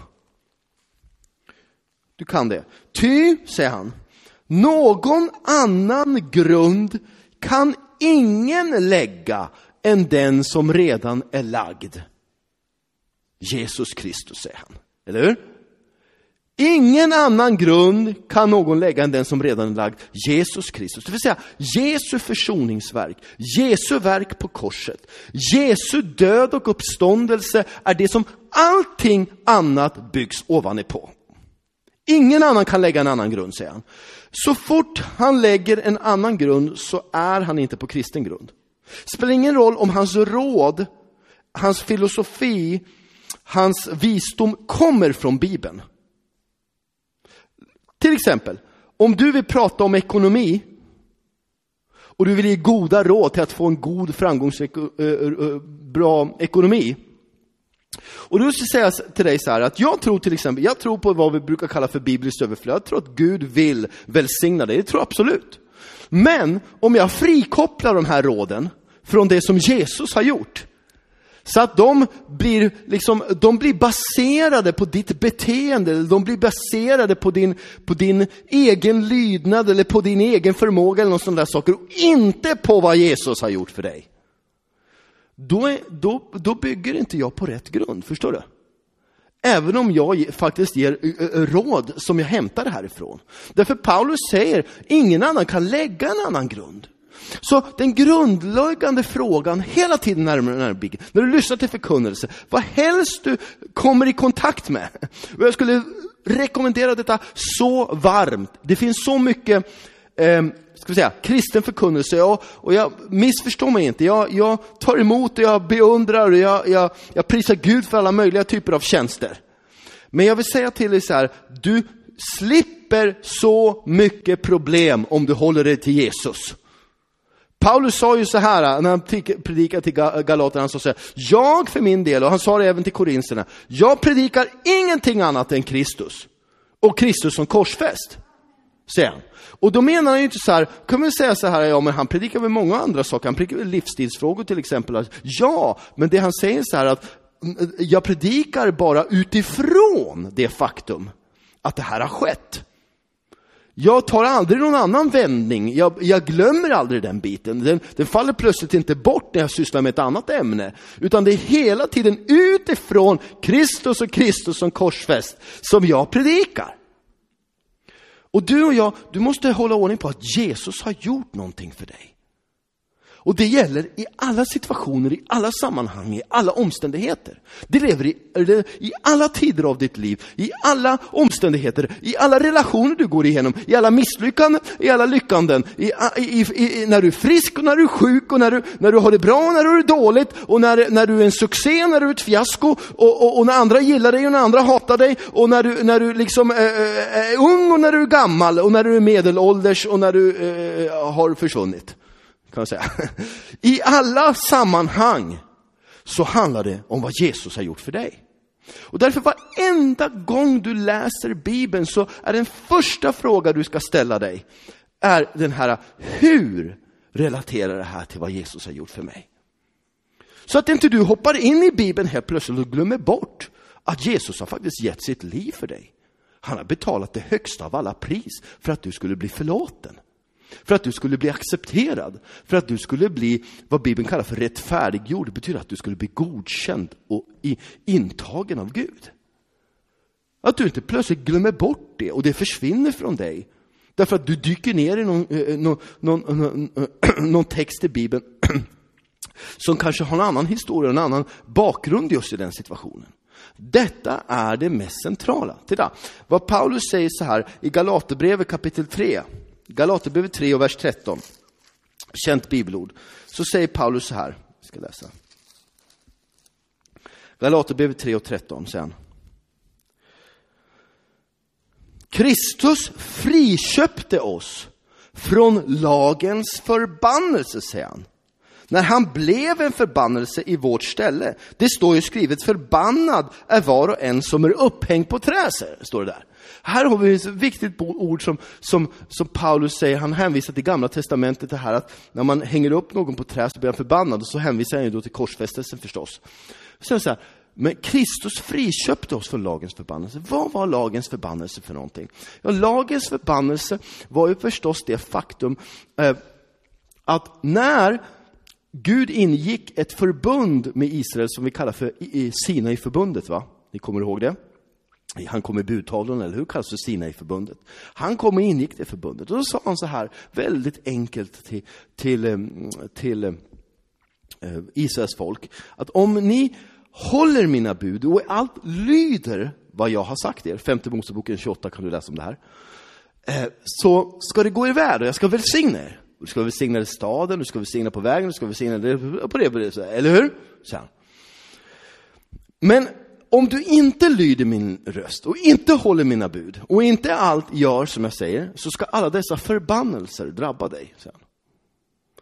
Du kan det. Ty, säger han, någon annan grund kan ingen lägga än den som redan är lagd. Jesus Kristus, säger han. Eller hur? Ingen annan grund kan någon lägga än den som redan är lagd. Jesus Kristus. Det vill säga, Jesu försoningsverk. Jesu verk på korset. Jesu död och uppståndelse är det som allting annat byggs ovanipå. Ingen annan kan lägga en annan grund, säger han. Så fort han lägger en annan grund så är han inte på kristen grund. Det spelar ingen roll om hans råd, hans filosofi, hans visdom kommer från Bibeln. Till exempel, om du vill prata om ekonomi och du vill ge goda råd till att få en god framgångsbra ekonomi. Och då ska jag säga till dig så här att jag tror till exempel, jag tror på vad vi brukar kalla för bibliskt överflöd. Jag tror att Gud vill välsigna dig, det tror jag absolut. Men om jag frikopplar de här råden från det som Jesus har gjort, så att de blir, liksom, de blir baserade på ditt beteende, eller de blir baserade på din, på din egen lydnad eller på din egen förmåga eller någon sån där saker, och inte på vad Jesus har gjort för dig. Då, är, då, då bygger inte jag på rätt grund, förstår du? Även om jag faktiskt ger råd som jag hämtar det härifrån. Därför Paulus säger, ingen annan kan lägga en annan grund. Så den grundläggande frågan hela tiden när, när, när du lyssnar till förkunnelse, vad helst du kommer i kontakt med. Och jag skulle rekommendera detta så varmt. Det finns så mycket eh, ska vi säga, kristen förkunnelse. Jag, och jag missförstår mig inte. Jag, jag tar emot och jag beundrar och jag, jag, jag prisar Gud för alla möjliga typer av tjänster. Men jag vill säga till dig så här, du slipper så mycket problem om du håller dig till Jesus. Paulus sa ju så här när han predikade till Galaterna, han sa så här, jag för min del, och han sa det även till korinserna, jag predikar ingenting annat än Kristus. Och Kristus som korsfäst, säger han. Och då menar han ju inte så här, kan vi säga så här, ja men han predikar väl många andra saker, han predikar väl livsstilsfrågor till exempel. Ja, men det han säger så här att jag predikar bara utifrån det faktum att det här har skett. Jag tar aldrig någon annan vändning. Jag, jag glömmer aldrig den biten. Den, den faller plötsligt inte bort när jag sysslar med ett annat ämne. Utan det är hela tiden utifrån Kristus och Kristus som korsfäst som jag predikar. Och du och jag, du måste hålla ordning på att Jesus har gjort någonting för dig. Och det gäller i alla situationer, i alla sammanhang, i alla omständigheter. Det lever i, i alla tider av ditt liv, i alla omständigheter, i alla relationer du går igenom, i alla misslyckanden, i alla lyckanden, i, i, i, när du är frisk och när du är sjuk, och när du, när du har det bra och när du är dåligt, och när, när du är en succé, när du är ett fiasko, och, och, och när andra gillar dig och när andra hatar dig, och när du, när du liksom är, är ung och när du är gammal, och när du är medelålders och när du äh, har försvunnit. Kan jag säga. I alla sammanhang så handlar det om vad Jesus har gjort för dig. Och därför varenda gång du läser Bibeln så är den första fråga du ska ställa dig är den här: hur relaterar det här till vad Jesus har gjort för mig? Så att inte du hoppar in i Bibeln helt plötsligt och glömmer bort att Jesus har faktiskt gett sitt liv för dig. Han har betalat det högsta av alla pris för att du skulle bli förlåten. För att du skulle bli accepterad. För att du skulle bli vad Bibeln kallar för rättfärdiggjord. Det betyder att du skulle bli godkänd och intagen av Gud. Att du inte plötsligt glömmer bort det och det försvinner från dig. Därför att du dyker ner i någon, någon, någon, någon, någon text i Bibeln som kanske har en annan historia, en annan bakgrund just i den situationen. Detta är det mest centrala. Titta, vad Paulus säger så här i Galaterbrevet kapitel tre. Galaterbrevet tre och vers tretton. Känt bibelord. Så säger Paulus så här. Jag ska läsa. Galaterbrevet tre och tretton sen. Kristus friköpte oss från lagens förbannelse, säger han. När han blev en förbannelse i vårt ställe. Det står ju skrivet, förbannad är var och en som är upphängd på träser, står det där. Här har vi ett viktigt ord som, som, som Paulus säger. Han hänvisar till Gamla testamentet det här att när man hänger upp någon på träs så blir han förbannad. Och så hänvisar han ju då till korsfästelsen förstås. Så så här, men Kristus friköpte oss från lagens förbannelse. Vad var lagens förbannelse för någonting? Ja, lagens förbannelse var ju förstås det faktum eh, att när Gud ingick ett förbund med Israel som vi kallar för Sinai-förbundet, va? Ni kommer ihåg det? Han kom i budtavlan, eller hur kallas det, Sinai-förbundet? Han kom och ingick det förbundet. Och då sa han så här, väldigt enkelt till, till, till eh, Israels folk, att om ni håller mina bud och allt lyder vad jag har sagt er, femte Moseboken tjugoåtta kan du läsa om det här, eh, så ska det gå er väl och jag ska välsigna er. Du ska välsigna staden, du ska välsigna på vägen, du ska välsigna det på det, eller hur? Så här. Men om du inte lyder min röst och inte håller mina bud och inte allt gör som jag säger, så ska alla dessa förbannelser drabba dig. Så här.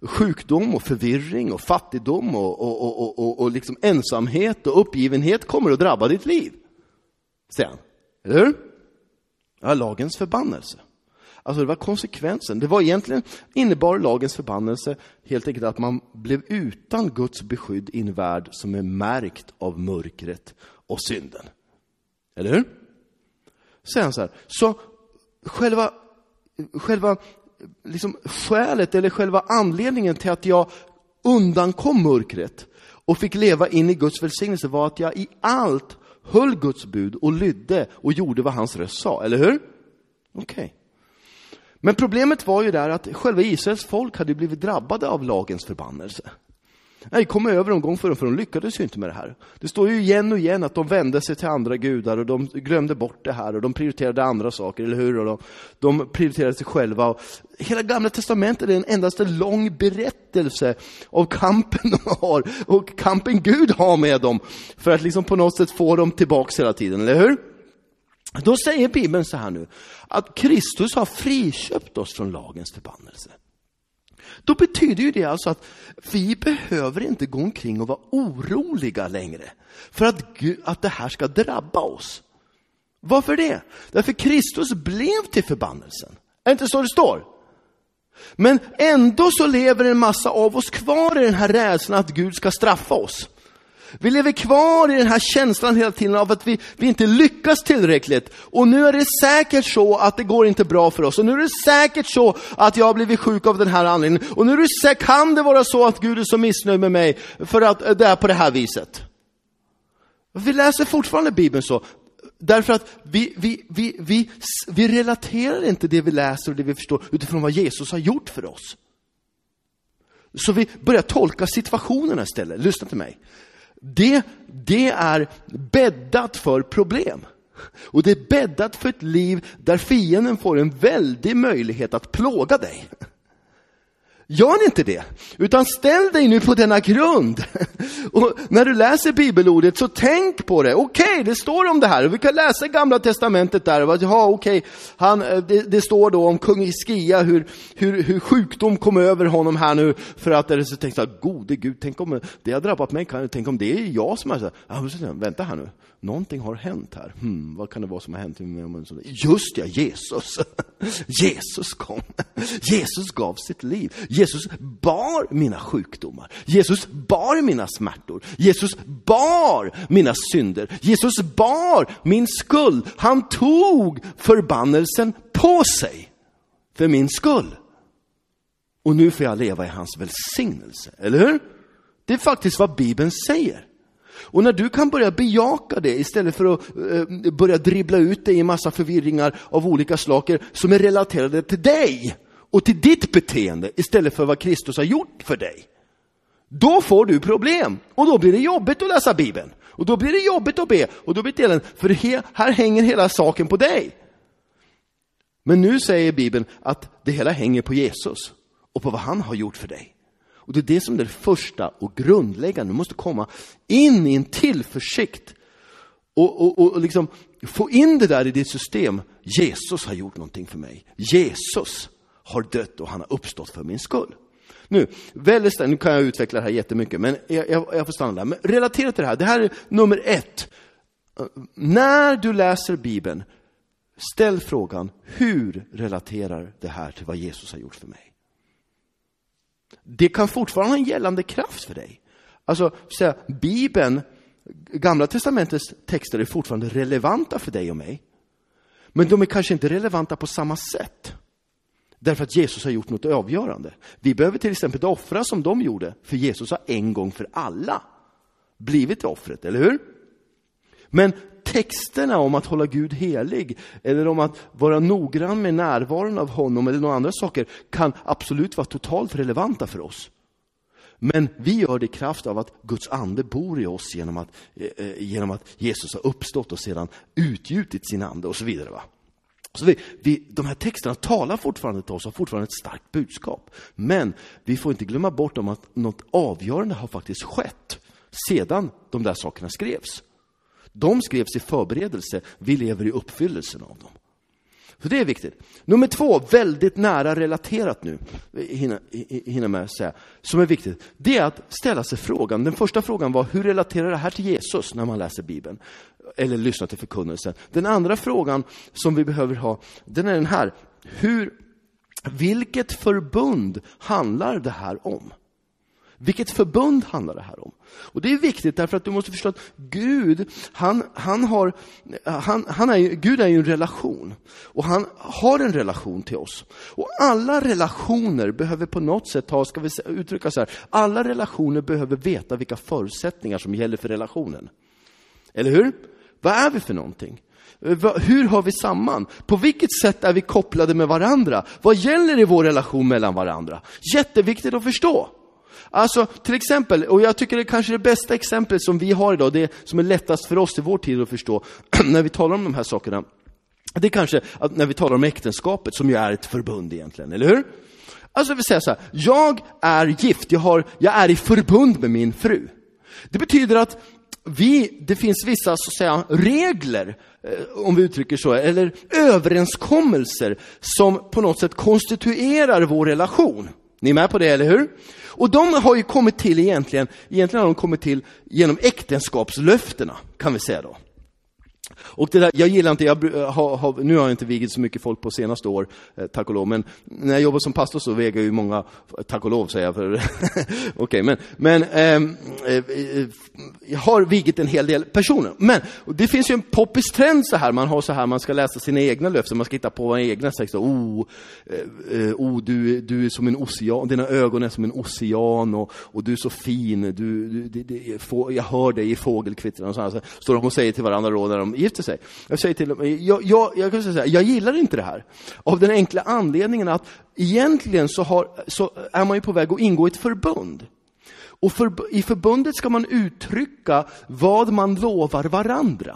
sjukdom och förvirring och fattigdom och, och, och, och, och liksom ensamhet och uppgivenhet kommer att drabba ditt liv. Sen, eller hur? Ja, lagens förbannelse. Alltså det var konsekvensen. Det var egentligen, innebar lagens förbannelse helt enkelt att man blev utan Guds beskydd i en värld som är märkt av mörkret och synden. Eller hur? Sen så här, så själva, själva liksom skälet eller själva anledningen till att jag undankom mörkret och fick leva in i Guds välsignelse var att jag i allt höll Guds bud och lydde och gjorde vad hans röst sa, eller hur? Okej. Okay. Men problemet var ju där att själva Israels folk hade blivit drabbade av lagens förbannelse. Jag kom över en gång för dem, för de lyckades ju inte med det här. Det står ju igen och igen att de vände sig till andra gudar och de glömde bort det här och de prioriterade andra saker, eller hur? Och de, de prioriterade sig själva. Och hela Gamla testamentet är en endast en lång berättelse av kampen de har och kampen Gud har med dem för att liksom på något sätt få dem tillbaka hela tiden, eller hur? Då säger Bibeln så här nu, att Kristus har friköpt oss från lagens förbannelse. Då betyder ju det alltså att vi behöver inte gå omkring och vara oroliga längre för att, Gud, att det här ska drabba oss. Varför det? Därför Kristus blev till förbannelsen. Är det inte så det står? Men ändå så lever en massa av oss kvar i den här rädslan att Gud ska straffa oss. Vi lever kvar i den här känslan hela tiden av att vi, vi inte lyckas tillräckligt. Och nu är det säkert så att det går inte bra för oss. Och nu är det säkert så att jag har blivit sjuk av den här anledningen. Och nu är det säkert, kan det vara så att Gud är så missnöjd med mig för att det är på det här viset. Vi läser fortfarande Bibeln så. Därför att vi, vi, vi, vi, vi relaterar inte det vi läser och det vi förstår utifrån vad Jesus har gjort för oss. Så vi börjar tolka situationerna istället. Lyssna till mig. Det, det är bäddat för problem. Och det är bäddat för ett liv där fienden får en väldig möjlighet att plåga dig. Gör inte det, utan ställ dig nu på denna grund. Och när du läser bibelordet så tänk på det. Okej, okay, det står om det här. Vi kan läsa Gamla testamentet där. Och ja, okej, okay, han, det, det står då om kung Hiskia, hur, hur, hur sjukdom kom över honom här nu. För att det så tänkte jag, gode Gud, tänk om det har drabbat mig. Tänk om det är jag som har sagt, ah, vänta här nu. Någonting har hänt här. Hmm, vad kan det vara som har hänt? Just ja, Jesus. Jesus kom. Jesus gav sitt liv. Jesus bar mina sjukdomar. Jesus bar mina smärtor. Jesus bar mina synder. Jesus bar min skuld. Han tog förbannelsen på sig för min skull. Och nu får jag leva i hans välsignelse. Eller hur? Det är faktiskt vad Bibeln säger. Och när du kan börja bejaka det istället för att eh, börja dribbla ut det i en massa förvirringar av olika slaker som är relaterade till dig och till ditt beteende istället för vad Kristus har gjort för dig. Då får du problem och då blir det jobbigt att läsa Bibeln. Och då blir det jobbigt att be och då blir det eländigt, för he- här hänger hela saken på dig. Men nu säger Bibeln att det hela hänger på Jesus och på vad han har gjort för dig. Och det är det som är det första och grundläggande. Du måste komma in i en tillförsikt och, och, och liksom få in det där i ditt system. Jesus har gjort någonting för mig. Jesus har dött och han har uppstått för min skull. Nu, väldigt, nu kan jag utveckla det här jättemycket, men jag, jag, jag får stanna där. Men relaterat till det här, det här är nummer ett. När du läser Bibeln, ställ frågan, hur relaterar det här till vad Jesus har gjort för mig? Det kan fortfarande ha en gällande kraft för dig. Alltså, säga, Bibeln, Gamla testamentets texter är fortfarande relevanta för dig och mig. Men de är kanske inte relevanta på samma sätt. Därför att Jesus har gjort något avgörande. Vi behöver till exempel offra som de gjorde. För Jesus har en gång för alla blivit offret, eller hur? Men texterna om att hålla Gud helig eller om att vara noggrann med närvaron av honom eller några andra saker kan absolut vara totalt relevanta för oss. Men vi gör det i kraft av att Guds ande bor i oss genom att, eh, genom att Jesus har uppstått och sedan utgjutit sin ande och så vidare, va? Så vi, vi, de här texterna talar fortfarande till oss och har fortfarande ett starkt budskap. Men vi får inte glömma bort om att något avgörande har faktiskt skett sedan de där sakerna skrevs. De skrevs i förberedelse, vi lever i uppfyllelsen av dem. Så det är viktigt. Nummer två, väldigt nära relaterat nu, hinner, hinner med att säga, som är viktigt. Det är att ställa sig frågan. Den första frågan var, hur relaterar det här till Jesus när man läser Bibeln? Eller lyssnar till förkunnelsen. Den andra frågan som vi behöver ha, den är den här. Hur, vilket förbund handlar det här om? Vilket förbund handlar det här om? Och det är viktigt därför att du måste förstå att Gud, han, han har, han, han är, Gud är ju en relation. Och han har en relation till oss. Och alla relationer behöver på något sätt ha, ska vi uttrycka så här, alla relationer behöver veta vilka förutsättningar som gäller för relationen. Eller hur? Vad är vi för någonting? Hur har vi samman? På vilket sätt är vi kopplade med varandra? Vad gäller i vår relation mellan varandra? Jätteviktigt att förstå. Alltså till exempel, och jag tycker det är kanske det bästa exemplet som vi har idag, det som är lättast för oss i vår tid att förstå när vi talar om de här sakerna. Det är kanske att när vi talar om äktenskapet som ju är ett förbund egentligen, eller hur? Alltså vi säger så här, jag är gift, jag, har, jag är i förbund med min fru. Det betyder att vi, det finns vissa så att säga regler, om vi uttrycker så, eller överenskommelser som på något sätt konstituerar vår relation. Ni är med på det, eller hur? Och de har ju kommit till egentligen, egentligen har de kommit till genom äktenskapslöftena, kan vi säga då. Och det där, jag gillar inte, jag har, har, nu har jag inte vigit så mycket folk på senaste år, eh, tack och lov, men när jag jobbar som pastor så väger jag ju många, tack och lov säger jag, för okej, okay, men, men eh, eh, jag har vigit en hel del personer, men det finns ju en poppis trend så här, man har så här, man ska läsa sina egna löften, man ska hitta på sina egna sex, oh, eh, oh du, du är som en ocean, dina ögon är som en ocean, och, och du är så fin, du, du, det, det, få, jag hör dig i fågelkvittran och så här, så står de och säger till varandra då när de gifter sig. Jag säger till dem, jag, jag, jag kan säga, jag gillar inte det här. Av den enkla anledningen att egentligen så, har, så är man ju på väg att ingå ett förbund. Och för, i förbundet ska man uttrycka vad man lovar varandra.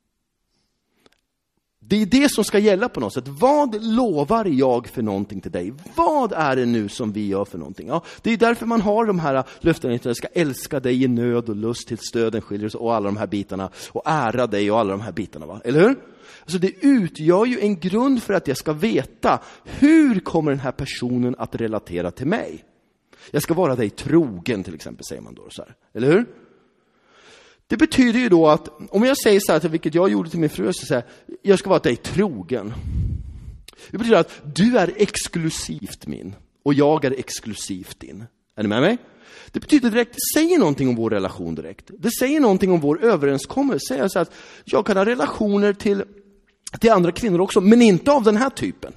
Det är det som ska gälla på något sätt. Vad lovar jag för någonting till dig? Vad är det nu som vi gör för någonting? Ja, det är därför man har de här löftena. Jag ska älska dig i nöd och lust till stöden skiljer och alla de här bitarna. Och ära dig och alla de här bitarna. Va? Eller hur? Alltså det utgör ju en grund för att jag ska veta hur kommer den här personen att relatera till mig. Jag ska vara dig trogen till exempel, säger man då så här. Eller hur? Det betyder ju då att om jag säger så här, vilket jag gjorde till min fru, så säger jag ska vara dig trogen. Det betyder att du är exklusivt min och jag är exklusivt din. Är ni med mig? Det betyder direkt, det säger någonting om vår relation direkt. Det säger någonting om vår överenskommelse. Säger så att jag kan ha relationer till, till andra kvinnor också, men inte av den här typen.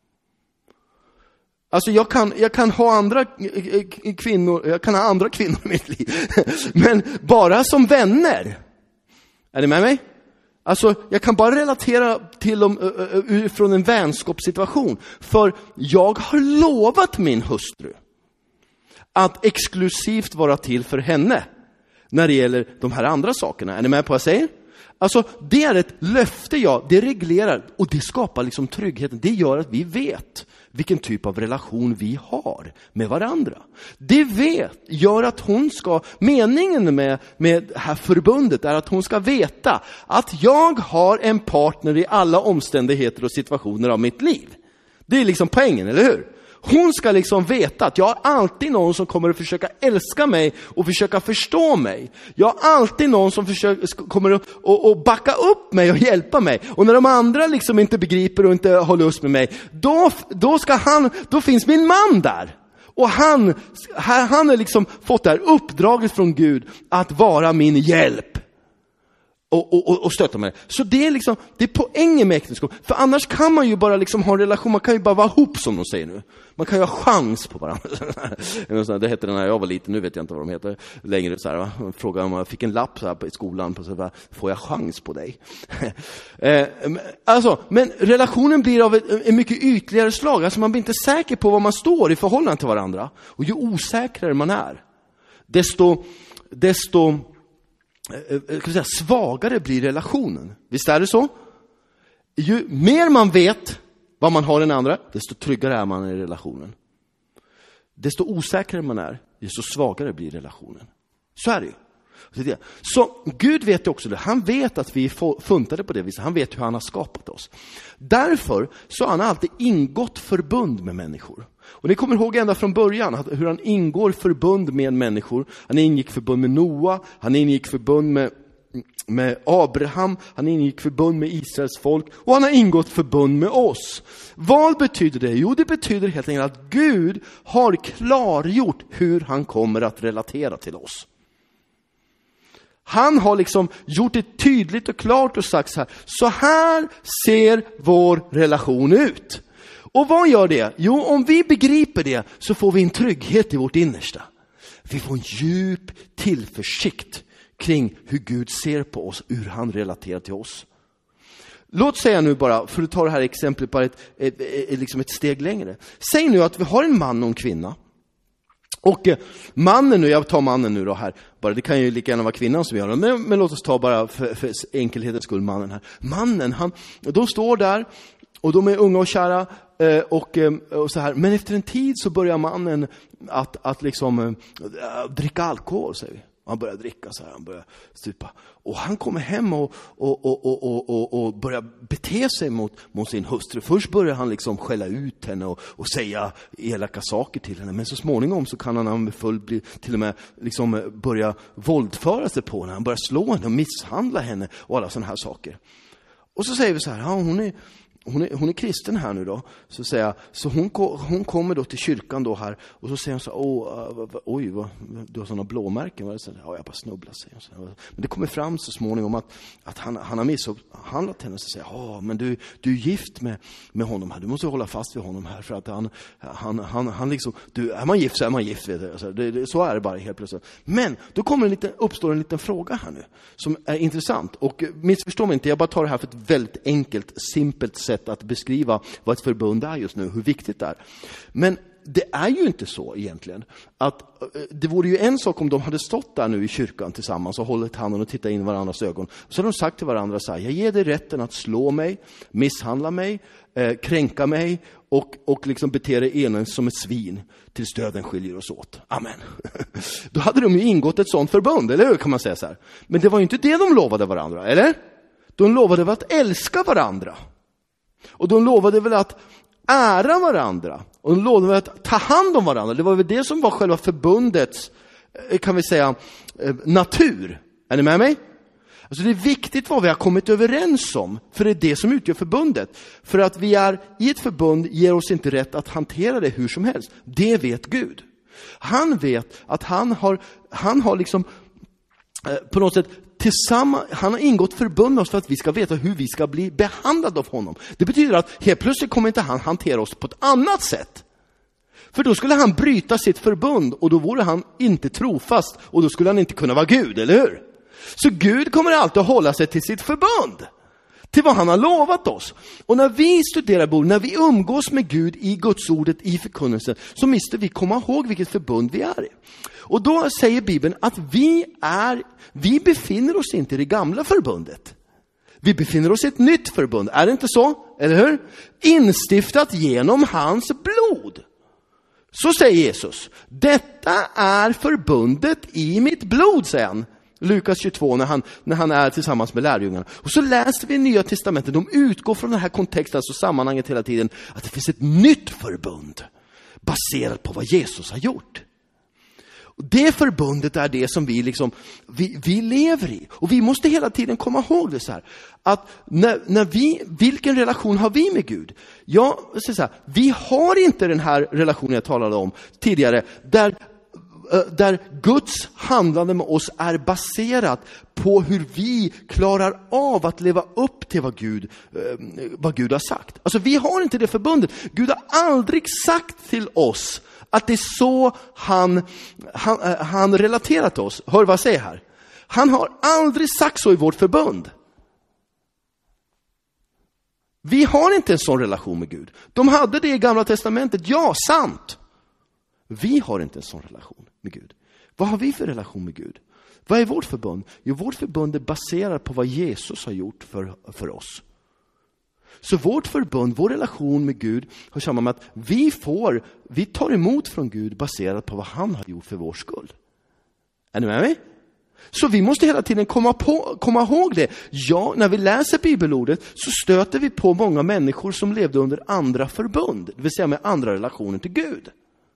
Alltså jag kan, jag kan ha andra kvinnor, jag kan ha andra kvinnor i mitt liv. Men bara som vänner. Är ni med mig? Alltså jag kan bara relatera till dem uh, från en vänskapssituation. För jag har lovat min hustru att exklusivt vara till för henne när det gäller de här andra sakerna. Är ni med på vad jag säger? Alltså det är ett löfte, ja, det reglerar och det skapar liksom tryggheten. Det gör att vi vet vilken typ av relation vi har med varandra. Det vet, gör att hon ska, meningen med, med det här förbundet är att hon ska veta att jag har en partner i alla omständigheter och situationer av mitt liv. Det är liksom poängen, eller hur? Hon ska liksom veta att jag har alltid någon som kommer att försöka älska mig och försöka förstå mig. Jag har alltid någon som försöker, kommer att och, och backa upp mig och hjälpa mig. Och när de andra liksom inte begriper och inte har lust med mig, då, då, ska han, då finns min man där. Och han, han har liksom fått det här uppdraget från Gud att vara min hjälp. Och, och, och stötta mig. Så det är liksom, det är poängen med äktenskap. För annars kan man ju bara liksom ha en relation, man kan ju bara vara ihop som de säger nu. Man kan ju ha chans på varandra. Det hette det när jag var liten, nu vet jag inte vad de heter längre. Så här, va? Frågade om jag fick en lapp så här på, i skolan, på så här, får jag chans på dig? eh, alltså, men relationen blir av ett, en mycket ytligare slag. Alltså man blir inte säker på vad man står i förhållande till varandra. Och ju osäkrare man är, desto... desto Ska vi säga, svagare blir relationen. Visst är det så? Ju mer man vet vad man har den andra, desto tryggare är man i relationen. Desto osäkrare man är, desto svagare blir relationen. Så är det ju. Så Gud vet också det. Han vet att vi är funtade på det viset. Han vet hur han har skapat oss. Därför så har han alltid ingått förbund med människor. Och ni kommer ihåg ända från början hur han ingår förbund med människor. Han ingick förbund med Noa. Han ingick förbund med, med Abraham. Han ingick förbund med Israels folk. Och han har ingått förbund med oss. Vad betyder det? Jo, det betyder helt enkelt att Gud har klargjort hur han kommer att relatera till oss. Han har liksom gjort det tydligt och klart och sagt så här. Så här ser vår relation ut. Och vad gör det? Jo, om vi begriper det så får vi en trygghet i vårt innersta. Vi får en djup tillförsikt kring hur Gud ser på oss, hur han relaterar till oss. Låt säga nu bara, för att ta det här exemplet bara ett, ett, ett, liksom ett steg längre. Säg nu att vi har en man och en kvinna. Och eh, mannen nu, jag tar mannen nu då här. Bara, det kan ju lika gärna vara kvinnan som gör det. Men, men låt oss ta bara för, för enkelhetens skull mannen här. Mannen, han, de står där och de är unga och kära. Eh, och, eh, och så här. Men efter en tid så börjar mannen att, att liksom eh, dricka alkohol, säger vi. Han börjar dricka så här, han börjar stupa. Och han kommer hem och, och, och, och, och, och börjar bete sig mot, mot sin hustru. Först börjar han liksom skälla ut henne och, och säga elaka saker till henne. Men så småningom så kan han full bli, till och med liksom börja våldföra sig på henne. Han börjar slå henne och misshandla henne och alla sådana här saker. Och så säger vi så här, ja, hon är... Hon är, hon är kristen här nu då, så säger jag. Så hon, hon kommer då till kyrkan då här. Och så säger hon så här, Åh, oj, vad, du har sådana blåmärken. Var det så? Ja, jag bara snubblar, säger hon så här. Men det kommer fram så småningom att, att han, han har misshandlat henne. Så säger jag, ja, men du, du är gift med, med honom här. Du måste hålla fast vid honom här. För att han, han, han, han liksom, du, är man gift så är man gift. Vet du. Så, det, det, så är det bara helt plötsligt. Men då kommer en liten, uppstår en liten fråga här nu. Som är intressant. Och missförstå mig inte, jag bara tar det här för ett väldigt enkelt, simpelt sätt att beskriva vad ett förbund är just nu, hur viktigt det är. Men det är ju inte så egentligen. Att det vore ju en sak om de hade stått där nu i kyrkan tillsammans och hållit handen och tittat in i varandras ögon. Så hade de sagt till varandra så här, jag ger dig rätten att slå mig, misshandla mig, eh, kränka mig och, och liksom bete dig enen som ett svin tills döden skiljer oss åt. Amen. Då hade de ju ingått ett sånt förbund, eller hur kan man säga så här. Men det var ju inte det de lovade varandra, eller? De lovade att älska varandra. Och de lovade väl att ära varandra. Och de lovade väl att ta hand om varandra. Det var väl det som var själva förbundets, kan vi säga, natur. Är ni med mig? Alltså det är viktigt vad vi har kommit överens om. För det är det som utgör förbundet. För att vi är i ett förbund ger oss inte rätt att hantera det hur som helst. Det vet Gud. Han vet att han har, han har liksom på något sätt tillsammans, han har ingått förbund med oss för att vi ska veta hur vi ska bli behandlade av honom. Det betyder att helt plötsligt kommer inte han hantera oss på ett annat sätt. För då skulle han bryta sitt förbund och då vore han inte trofast och då skulle han inte kunna vara Gud, eller hur? Så Gud kommer alltid att hålla sig till sitt förbund. Till vad han har lovat oss. Och när vi studerar bord, när vi umgås med Gud i Guds ordet, i förkunnelsen, så måste vi komma ihåg vilket förbund vi är i. Och då säger Bibeln att vi är, vi befinner oss inte i det gamla förbundet. Vi befinner oss i ett nytt förbund. Är det inte så? Eller hur? Instiftat genom hans blod. Så säger Jesus. Detta är förbundet i mitt blod, säger han. Lukas tjugotvå när han, när han är tillsammans med lärjungarna. Och så läser vi i Nya testamentet. De utgår från den här kontexten, alltså sammanhanget hela tiden. Att det finns ett nytt förbund. Baserat på vad Jesus har gjort. Och det förbundet är det som vi, liksom, vi, vi lever i. Och vi måste hela tiden komma ihåg det så här. Att när, när vi, vilken relation har vi med Gud? Ja, så här, vi har inte den här relationen jag talade om tidigare. Där Där Guds handlande med oss är baserat på hur vi klarar av att leva upp till vad Gud, vad Gud har sagt. Alltså vi har inte det förbundet. Gud har aldrig sagt till oss att det är så han, han, han relaterar till oss. Hör vad jag säger här. Han har aldrig sagt så i vårt förbund. Vi har inte en sån relation med Gud. De hade det i Gamla testamentet, ja, sant. Vi har inte en sån relation med Gud. Vad har vi för relation med Gud? Vad är vårt förbund? Jo, vårt förbund är baserat på vad Jesus har gjort för, för oss. Så vårt förbund, vår relation med Gud har samma med att vi får, vi tar emot från Gud baserat på vad han har gjort för vår skull. Är ni med mig? Så vi måste hela tiden komma, på, komma ihåg det. Ja, när vi läser bibelordet så stöter vi på många människor som levde under andra förbund. Det vill säga med andra relationer till Gud.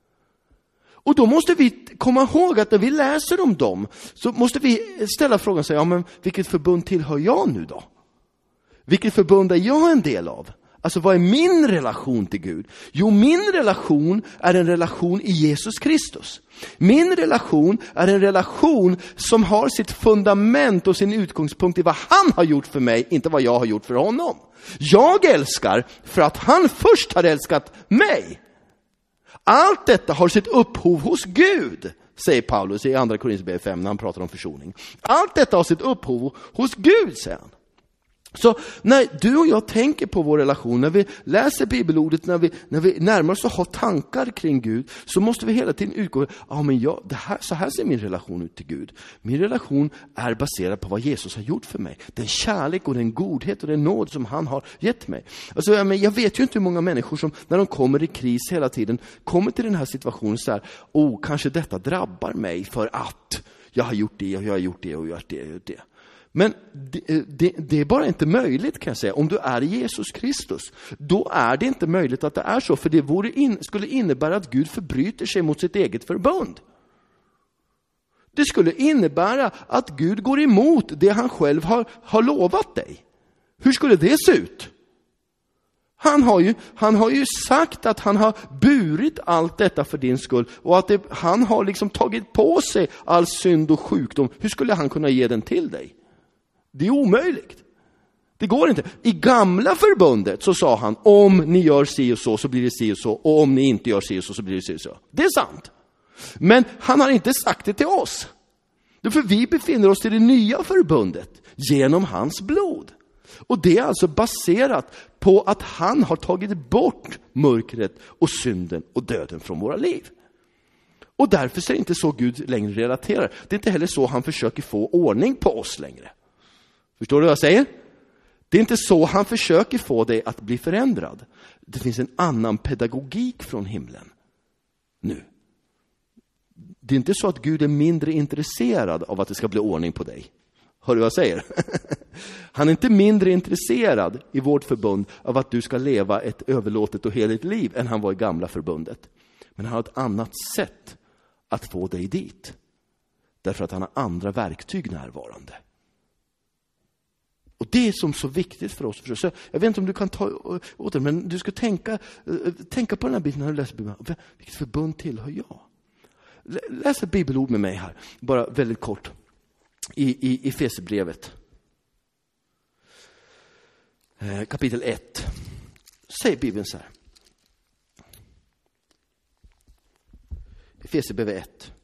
Och då måste vi komma ihåg att när vi läser om dem så måste vi ställa frågan och säga, ja men vilket förbund tillhör jag nu då? Vilket förbund är jag en del av? Alltså vad är min relation till Gud? Jo, min relation är en relation i Jesus Kristus. Min relation är en relation som har sitt fundament och sin utgångspunkt i vad han har gjort för mig, inte vad jag har gjort för honom. Jag älskar för att han först har älskat mig. Allt detta har sitt upphov hos Gud, säger Paulus i andra Korinthierbrevet fem när han pratar om försoning. Allt detta har sitt upphov hos Gud, säger han. Så när du och jag tänker på vår relation, när vi läser bibelordet, när vi, när vi närmar oss och har tankar kring Gud, så måste vi hela tiden utgå, ja men jag, det här, så här ser min relation ut till Gud. Min relation är baserad på vad Jesus har gjort för mig. Den kärlek och den godhet och den nåd som han har gett mig. Alltså, jag, men, jag vet ju inte hur många människor som när de kommer i kris hela tiden kommer till den här situationen så här, oh kanske detta drabbar mig för att jag har gjort det och jag har gjort det och jag har gjort det och gjort det. Men det, det, det är bara inte möjligt, kan jag säga. Om du är i Jesus Kristus, då är det inte möjligt att det är så. För det vore in, skulle innebära att Gud förbryter sig mot sitt eget förbund. Det skulle innebära att Gud går emot det han själv har, har lovat dig. Hur skulle det se ut? Han har, ju, han har ju sagt att han har burit allt detta för din skull. Och att det, han har liksom tagit på sig all synd och sjukdom. Hur skulle han kunna ge den till dig? Det är omöjligt. Det går inte. I gamla förbundet så sa han, om ni gör si och så så blir det si och så. Och om ni inte gör si och så så blir det si och så. Det är sant. Men han har inte sagt det till oss. Därför vi befinner oss i det nya förbundet genom hans blod. Och det är alltså baserat på att han har tagit bort mörkret och synden och döden från våra liv. Och därför så är det inte så Gud längre relaterar. Det är inte heller så han försöker få ordning på oss längre. Förstår du vad jag säger? Det är inte så han försöker få dig att bli förändrad. Det finns en annan pedagogik från himlen nu. Det är inte så att Gud är mindre intresserad av att det ska bli ordning på dig. Hör du vad jag säger? Han är inte mindre intresserad i vårt förbund av att du ska leva ett överlåtet och heligt liv än han var i gamla förbundet. Men han har ett annat sätt att få dig dit. Därför att han har andra verktyg närvarande. Och det är som så viktigt för oss. Så jag vet inte om du kan ta åt det, men du ska tänka, tänka på den här biten när du läser Bibeln. Vilket förbund tillhör jag? Läs ett bibelord med mig här, bara väldigt kort. I, i, i Efesierbrevet. Eh, kapitel ett. Säger Bibeln så här. Efesierbrevet ett.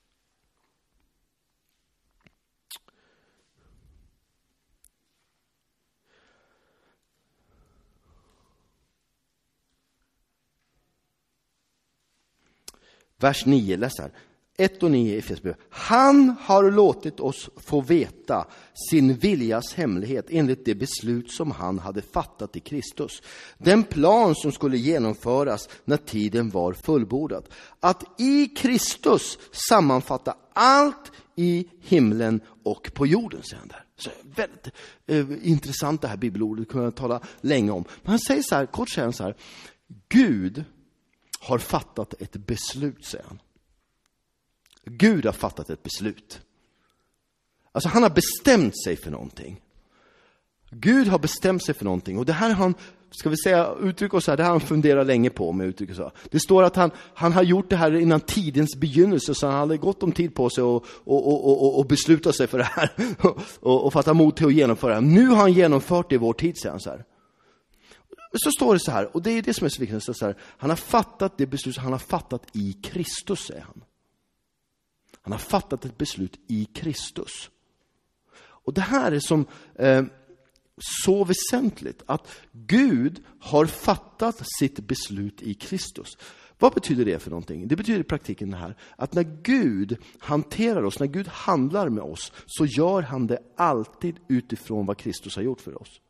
Vers nio, läs här. ett och nio i Efesierbrevet. Han har låtit oss få veta sin viljas hemlighet enligt det beslut som han hade fattat i Kristus. Den plan som skulle genomföras när tiden var fullbordad. Att i Kristus sammanfatta allt i himlen och på jorden, säger han där. Så väldigt eh, intressant det här bibelordet, kunna tala länge om. Men han säger så här, kort säger han så här. Gud har fattat ett beslut, säger han. Gud har fattat ett beslut. Alltså han har bestämt sig för någonting. Gud har bestämt sig för någonting. Och det här har han, ska vi säga, uttryck oss här, det har han funderat länge på med uttryck så. Det står att han, han har gjort det här innan tidens begynnelse, så han hade gått om tid på sig och, och, och, och, och besluta sig för det här. och, och fatta mod till att genomföra det. Nu har han genomfört det i vår tid, säger han så här. Så står det så här, och det är det som är så viktigt, så här, han har fattat det beslut han har fattat i Kristus, säger han. Han har fattat ett beslut i Kristus. Och det här är som eh, så väsentligt, att Gud har fattat sitt beslut i Kristus. Vad betyder det för någonting? Det betyder i praktiken det här, att när Gud hanterar oss, när Gud handlar med oss, så gör han det alltid utifrån vad Kristus har gjort för oss.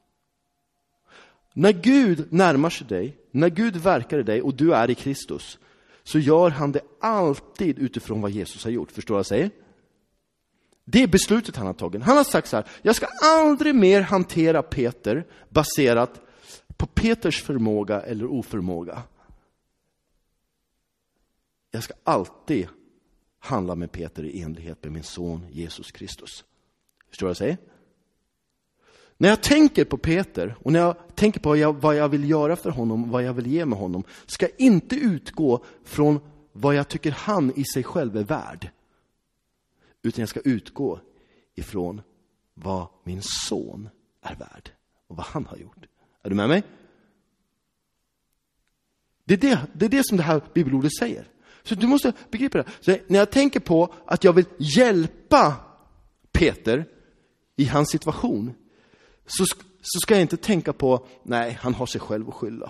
När Gud närmar sig dig, när Gud verkar i dig och du är i Kristus, så gör han det alltid utifrån vad Jesus har gjort. Förstår vad jag säger? Det är beslutet han har tagit. Han har sagt så här: jag ska aldrig mer hantera Peter baserat på Peters förmåga eller oförmåga. Jag ska alltid handla med Peter i enlighet med min son Jesus Kristus. Förstår vad jag säger? När jag tänker på Peter och när jag tänker på vad jag, vad jag vill göra för honom, vad jag vill ge med honom, ska inte utgå från vad jag tycker han i sig själv är värd. Utan jag ska utgå ifrån vad min son är värd och vad han har gjort. Är du med mig? Det är det, det, är det som det här bibelordet säger. Så du måste begripa det. Så när jag tänker på att jag vill hjälpa Peter i hans situation, så, så ska jag inte tänka på, nej, han har sig själv att skylla.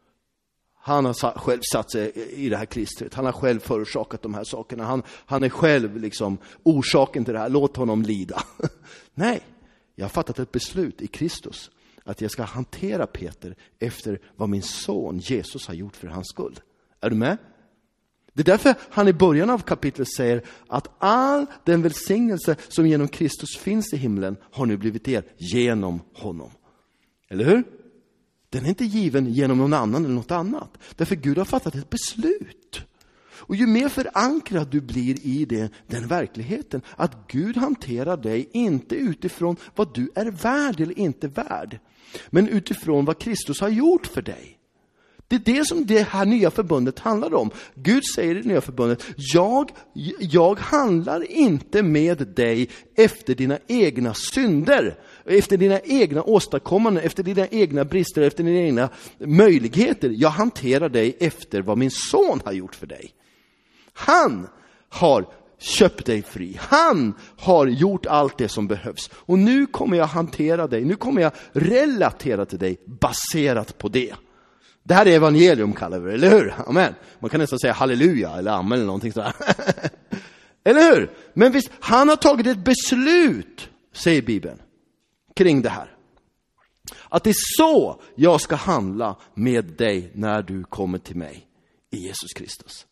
Han har själv satt sig i det här klistret. Han har själv förorsakat de här sakerna. Han, han är själv liksom orsaken till det här. Låt honom lida. Nej, jag har fattat ett beslut i Kristus att jag ska hantera Peter efter vad min son Jesus har gjort för hans skull. Är du med? Det är därför han i början av kapitlet säger att all den välsignelse som genom Kristus finns i himlen har nu blivit er genom honom. Eller hur? Den är inte given genom någon annan eller något annat. Därför Gud har fattat ett beslut. Och ju mer förankrad du blir i det, den verkligheten, att Gud hanterar dig inte utifrån vad du är värd eller inte värd, men utifrån vad Kristus har gjort för dig. Det är det som det här nya förbundet handlar om. Gud säger i det nya förbundet: jag, jag handlar inte med dig efter dina egna synder, efter dina egna åstadkommanden, efter dina egna brister, efter dina egna möjligheter. Jag hanterar dig efter vad min son har gjort för dig. Han har köpt dig fri. Han har gjort allt det som behövs. Och nu kommer jag hantera dig. Nu kommer jag relatera till dig baserat på det. Det här är evangelium, kallar vi det, eller hur? Amen. Man kan nästan säga halleluja eller amen eller någonting sådär. Eller hur? Men visst, han har tagit ett beslut, säger Bibeln, kring det här. Att det är så jag ska handla med dig när du kommer till mig i Jesus Kristus.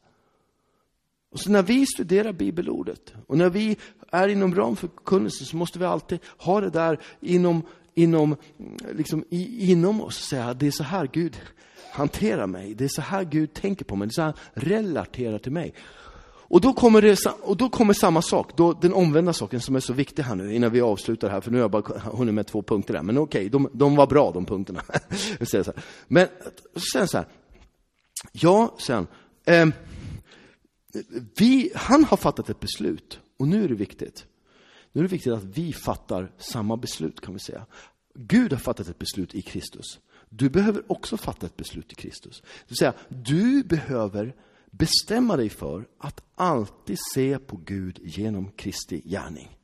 Och så när vi studerar bibelordet och när vi är inom ram för förkunnelse, så måste vi alltid ha det där inom, inom, liksom, i, inom oss och säga: det är så här Gud hanterar mig. Det är så här Gud tänker på mig. Det är så här han relaterar till mig. Och då kommer, det, och då kommer samma sak. Då, den omvända saken som är så viktig här nu innan vi avslutar här. För nu har jag bara hunnit med två punkter där. Men okej, de, de var bra de punkterna. så här. Men sen så här. Ja, sen. Eh, vi, han har fattat ett beslut. Och nu är det viktigt. Nu är det viktigt att vi fattar samma beslut, kan vi säga. Gud har fattat ett beslut i Kristus. Du behöver också fatta ett beslut i Kristus. Det vill säga, du behöver bestämma dig för att alltid se på Gud genom Kristi gärning.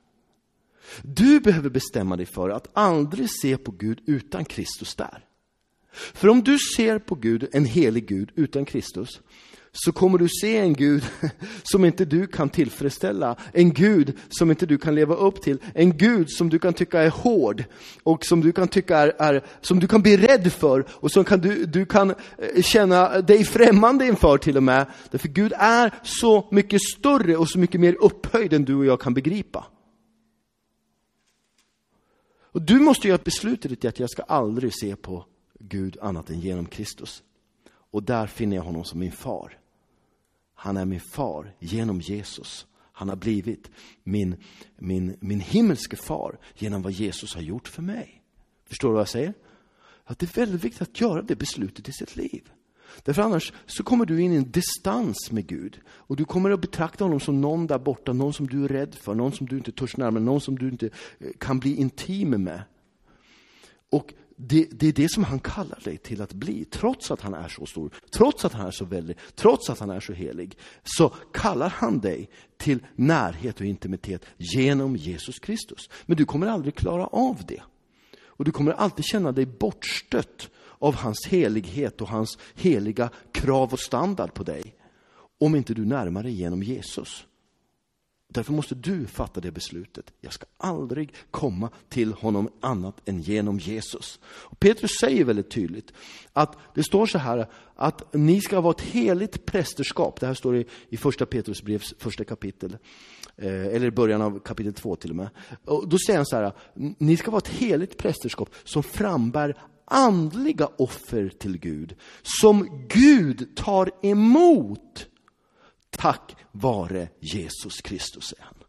Du behöver bestämma dig för att aldrig se på Gud utan Kristus där. För om du ser på Gud, en helig Gud utan Kristus, så kommer du se en Gud som inte du kan tillfredsställa. En Gud som inte du kan leva upp till. En Gud som du kan tycka är hård. Och som du kan tycka är, är som du kan bli rädd för. Och som kan du, du kan känna dig främmande inför till och med. Därför Gud är så mycket större och så mycket mer upphöjd än du och jag kan begripa. Och du måste göra ett beslut i ditt att jag ska aldrig se på Gud annat än genom Kristus. Och där finner jag honom som min far. Han är min far genom Jesus. Han har blivit min, min, min himmelske far genom vad Jesus har gjort för mig. Förstår du vad jag säger? Att det är väldigt viktigt att göra det beslutet i sitt liv. Därför annars så kommer du in i en distans med Gud. Och du kommer att betrakta honom som någon där borta. Någon som du är rädd för. Någon som du inte törs närmare. Någon som du inte kan bli intim med. Och Det, det är det som han kallar dig till att bli. Trots att han är så stor, trots att han är så väldig, trots att han är så helig, så kallar han dig till närhet och intimitet genom Jesus Kristus. Men du kommer aldrig klara av det. Och du kommer alltid känna dig bortstött av hans helighet och hans heliga krav och standard på dig. Om inte du närmar dig genom Jesus. Därför måste du fatta det beslutet. Jag ska aldrig komma till honom annat än genom Jesus. Och Petrus säger väldigt tydligt att det står så här att ni ska vara ett heligt prästerskap. Det här står i, i första Petrus brevs första kapitel. eller i början av kapitel två till och med. Och då säger han så här: ni ska vara ett heligt prästerskap som frambär andliga offer till Gud, som Gud tar emot tack vare Jesus Kristus, säger han.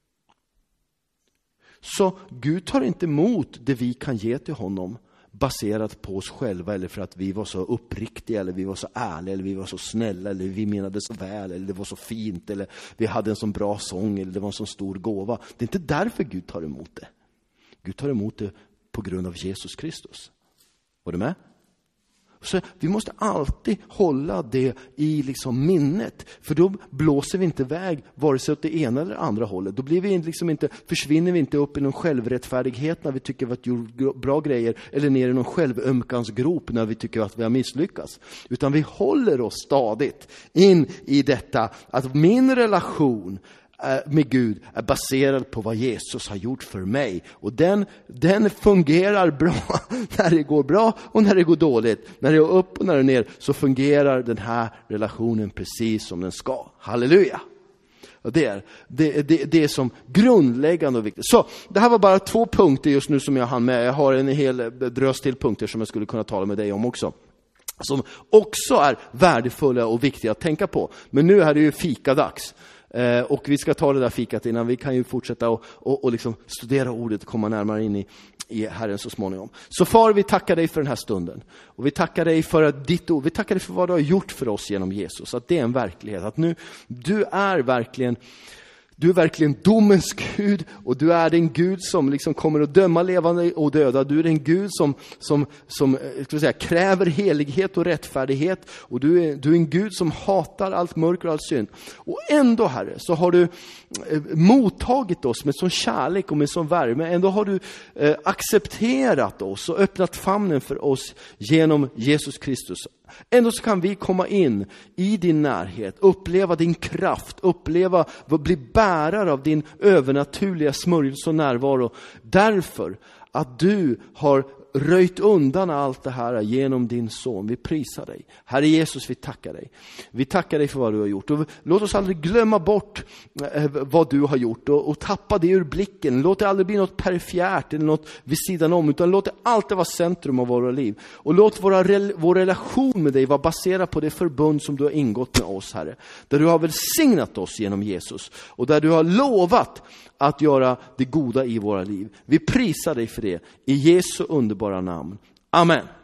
Så Gud tar inte emot det vi kan ge till honom baserat på oss själva, eller för att vi var så uppriktiga, eller vi var så ärliga, eller vi var så snälla, eller vi menade så väl, eller det var så fint, eller vi hade en så bra sång, eller det var en så stor gåva. Det är inte därför Gud tar emot det. Gud tar emot det på grund av Jesus Kristus. Var du med? Så vi måste alltid hålla det i liksom minnet. För då blåser vi inte iväg vare sig åt det ena eller andra hållet. Då blir vi liksom inte, försvinner vi inte upp i någon självrättfärdighet när vi tycker att vi har gjort bra grejer. Eller ner i någon självömkansgrop när vi tycker att vi har misslyckats. Utan vi håller oss stadigt in i detta. Att min relation med Gud är baserad på vad Jesus har gjort för mig. Och den, den fungerar bra när det går bra och när det går dåligt. När det är upp och när det är ner, så fungerar den här relationen precis som den ska. Halleluja! Och det, är, det, det, det är som grundläggande och viktigt. Så det här var bara två punkter just nu som jag hann med. Jag har en hel drös till punkter som jag skulle kunna tala med dig om också, som också är värdefulla och viktiga att tänka på. Men nu är det ju fikadags. Eh, och vi ska ta det där fikat innan. Vi kan ju fortsätta och, och, och liksom studera ordet och komma närmare in i, i Herren så småningom. Så far, vi tackar dig för den här stunden. Och vi tackar dig för ditt ord. Vi tackar dig för vad du har gjort för oss genom Jesus. Att det är en verklighet. Att nu, du är verkligen... Du är verkligen domens Gud, och du är den Gud som liksom kommer att döma levande och döda. Du är den Gud som, som, som ska vi säga, kräver helighet och rättfärdighet. Och du är, du är en Gud som hatar allt mörker och allt synd. Och ändå, Herre, så har du eh, mottagit oss med sån kärlek och med sån värme. Ändå har du eh, accepterat oss och öppnat famnen för oss genom Jesus Kristus. Ändå så kan vi komma in i din närhet, uppleva din kraft, uppleva, bli bärare av din övernaturliga smörjelse och närvaro. Därför att du har röjt undan allt det här genom din son. Vi prisar dig. Herre Jesus, vi tackar dig. Vi tackar dig för vad du har gjort. Och låt oss aldrig glömma bort vad du har gjort och, och tappa det ur blicken. Låt det aldrig bli något perifert eller något vid sidan om, utan låt det alltid vara centrum av våra liv. Och låt våra, vår relation med dig vara baserad på det förbund som du har ingått med oss, Herre. Där du har välsignat oss genom Jesus och där du har lovat att göra det goda i våra liv. Vi prisar dig för det i Jesu underbara namn. Amen.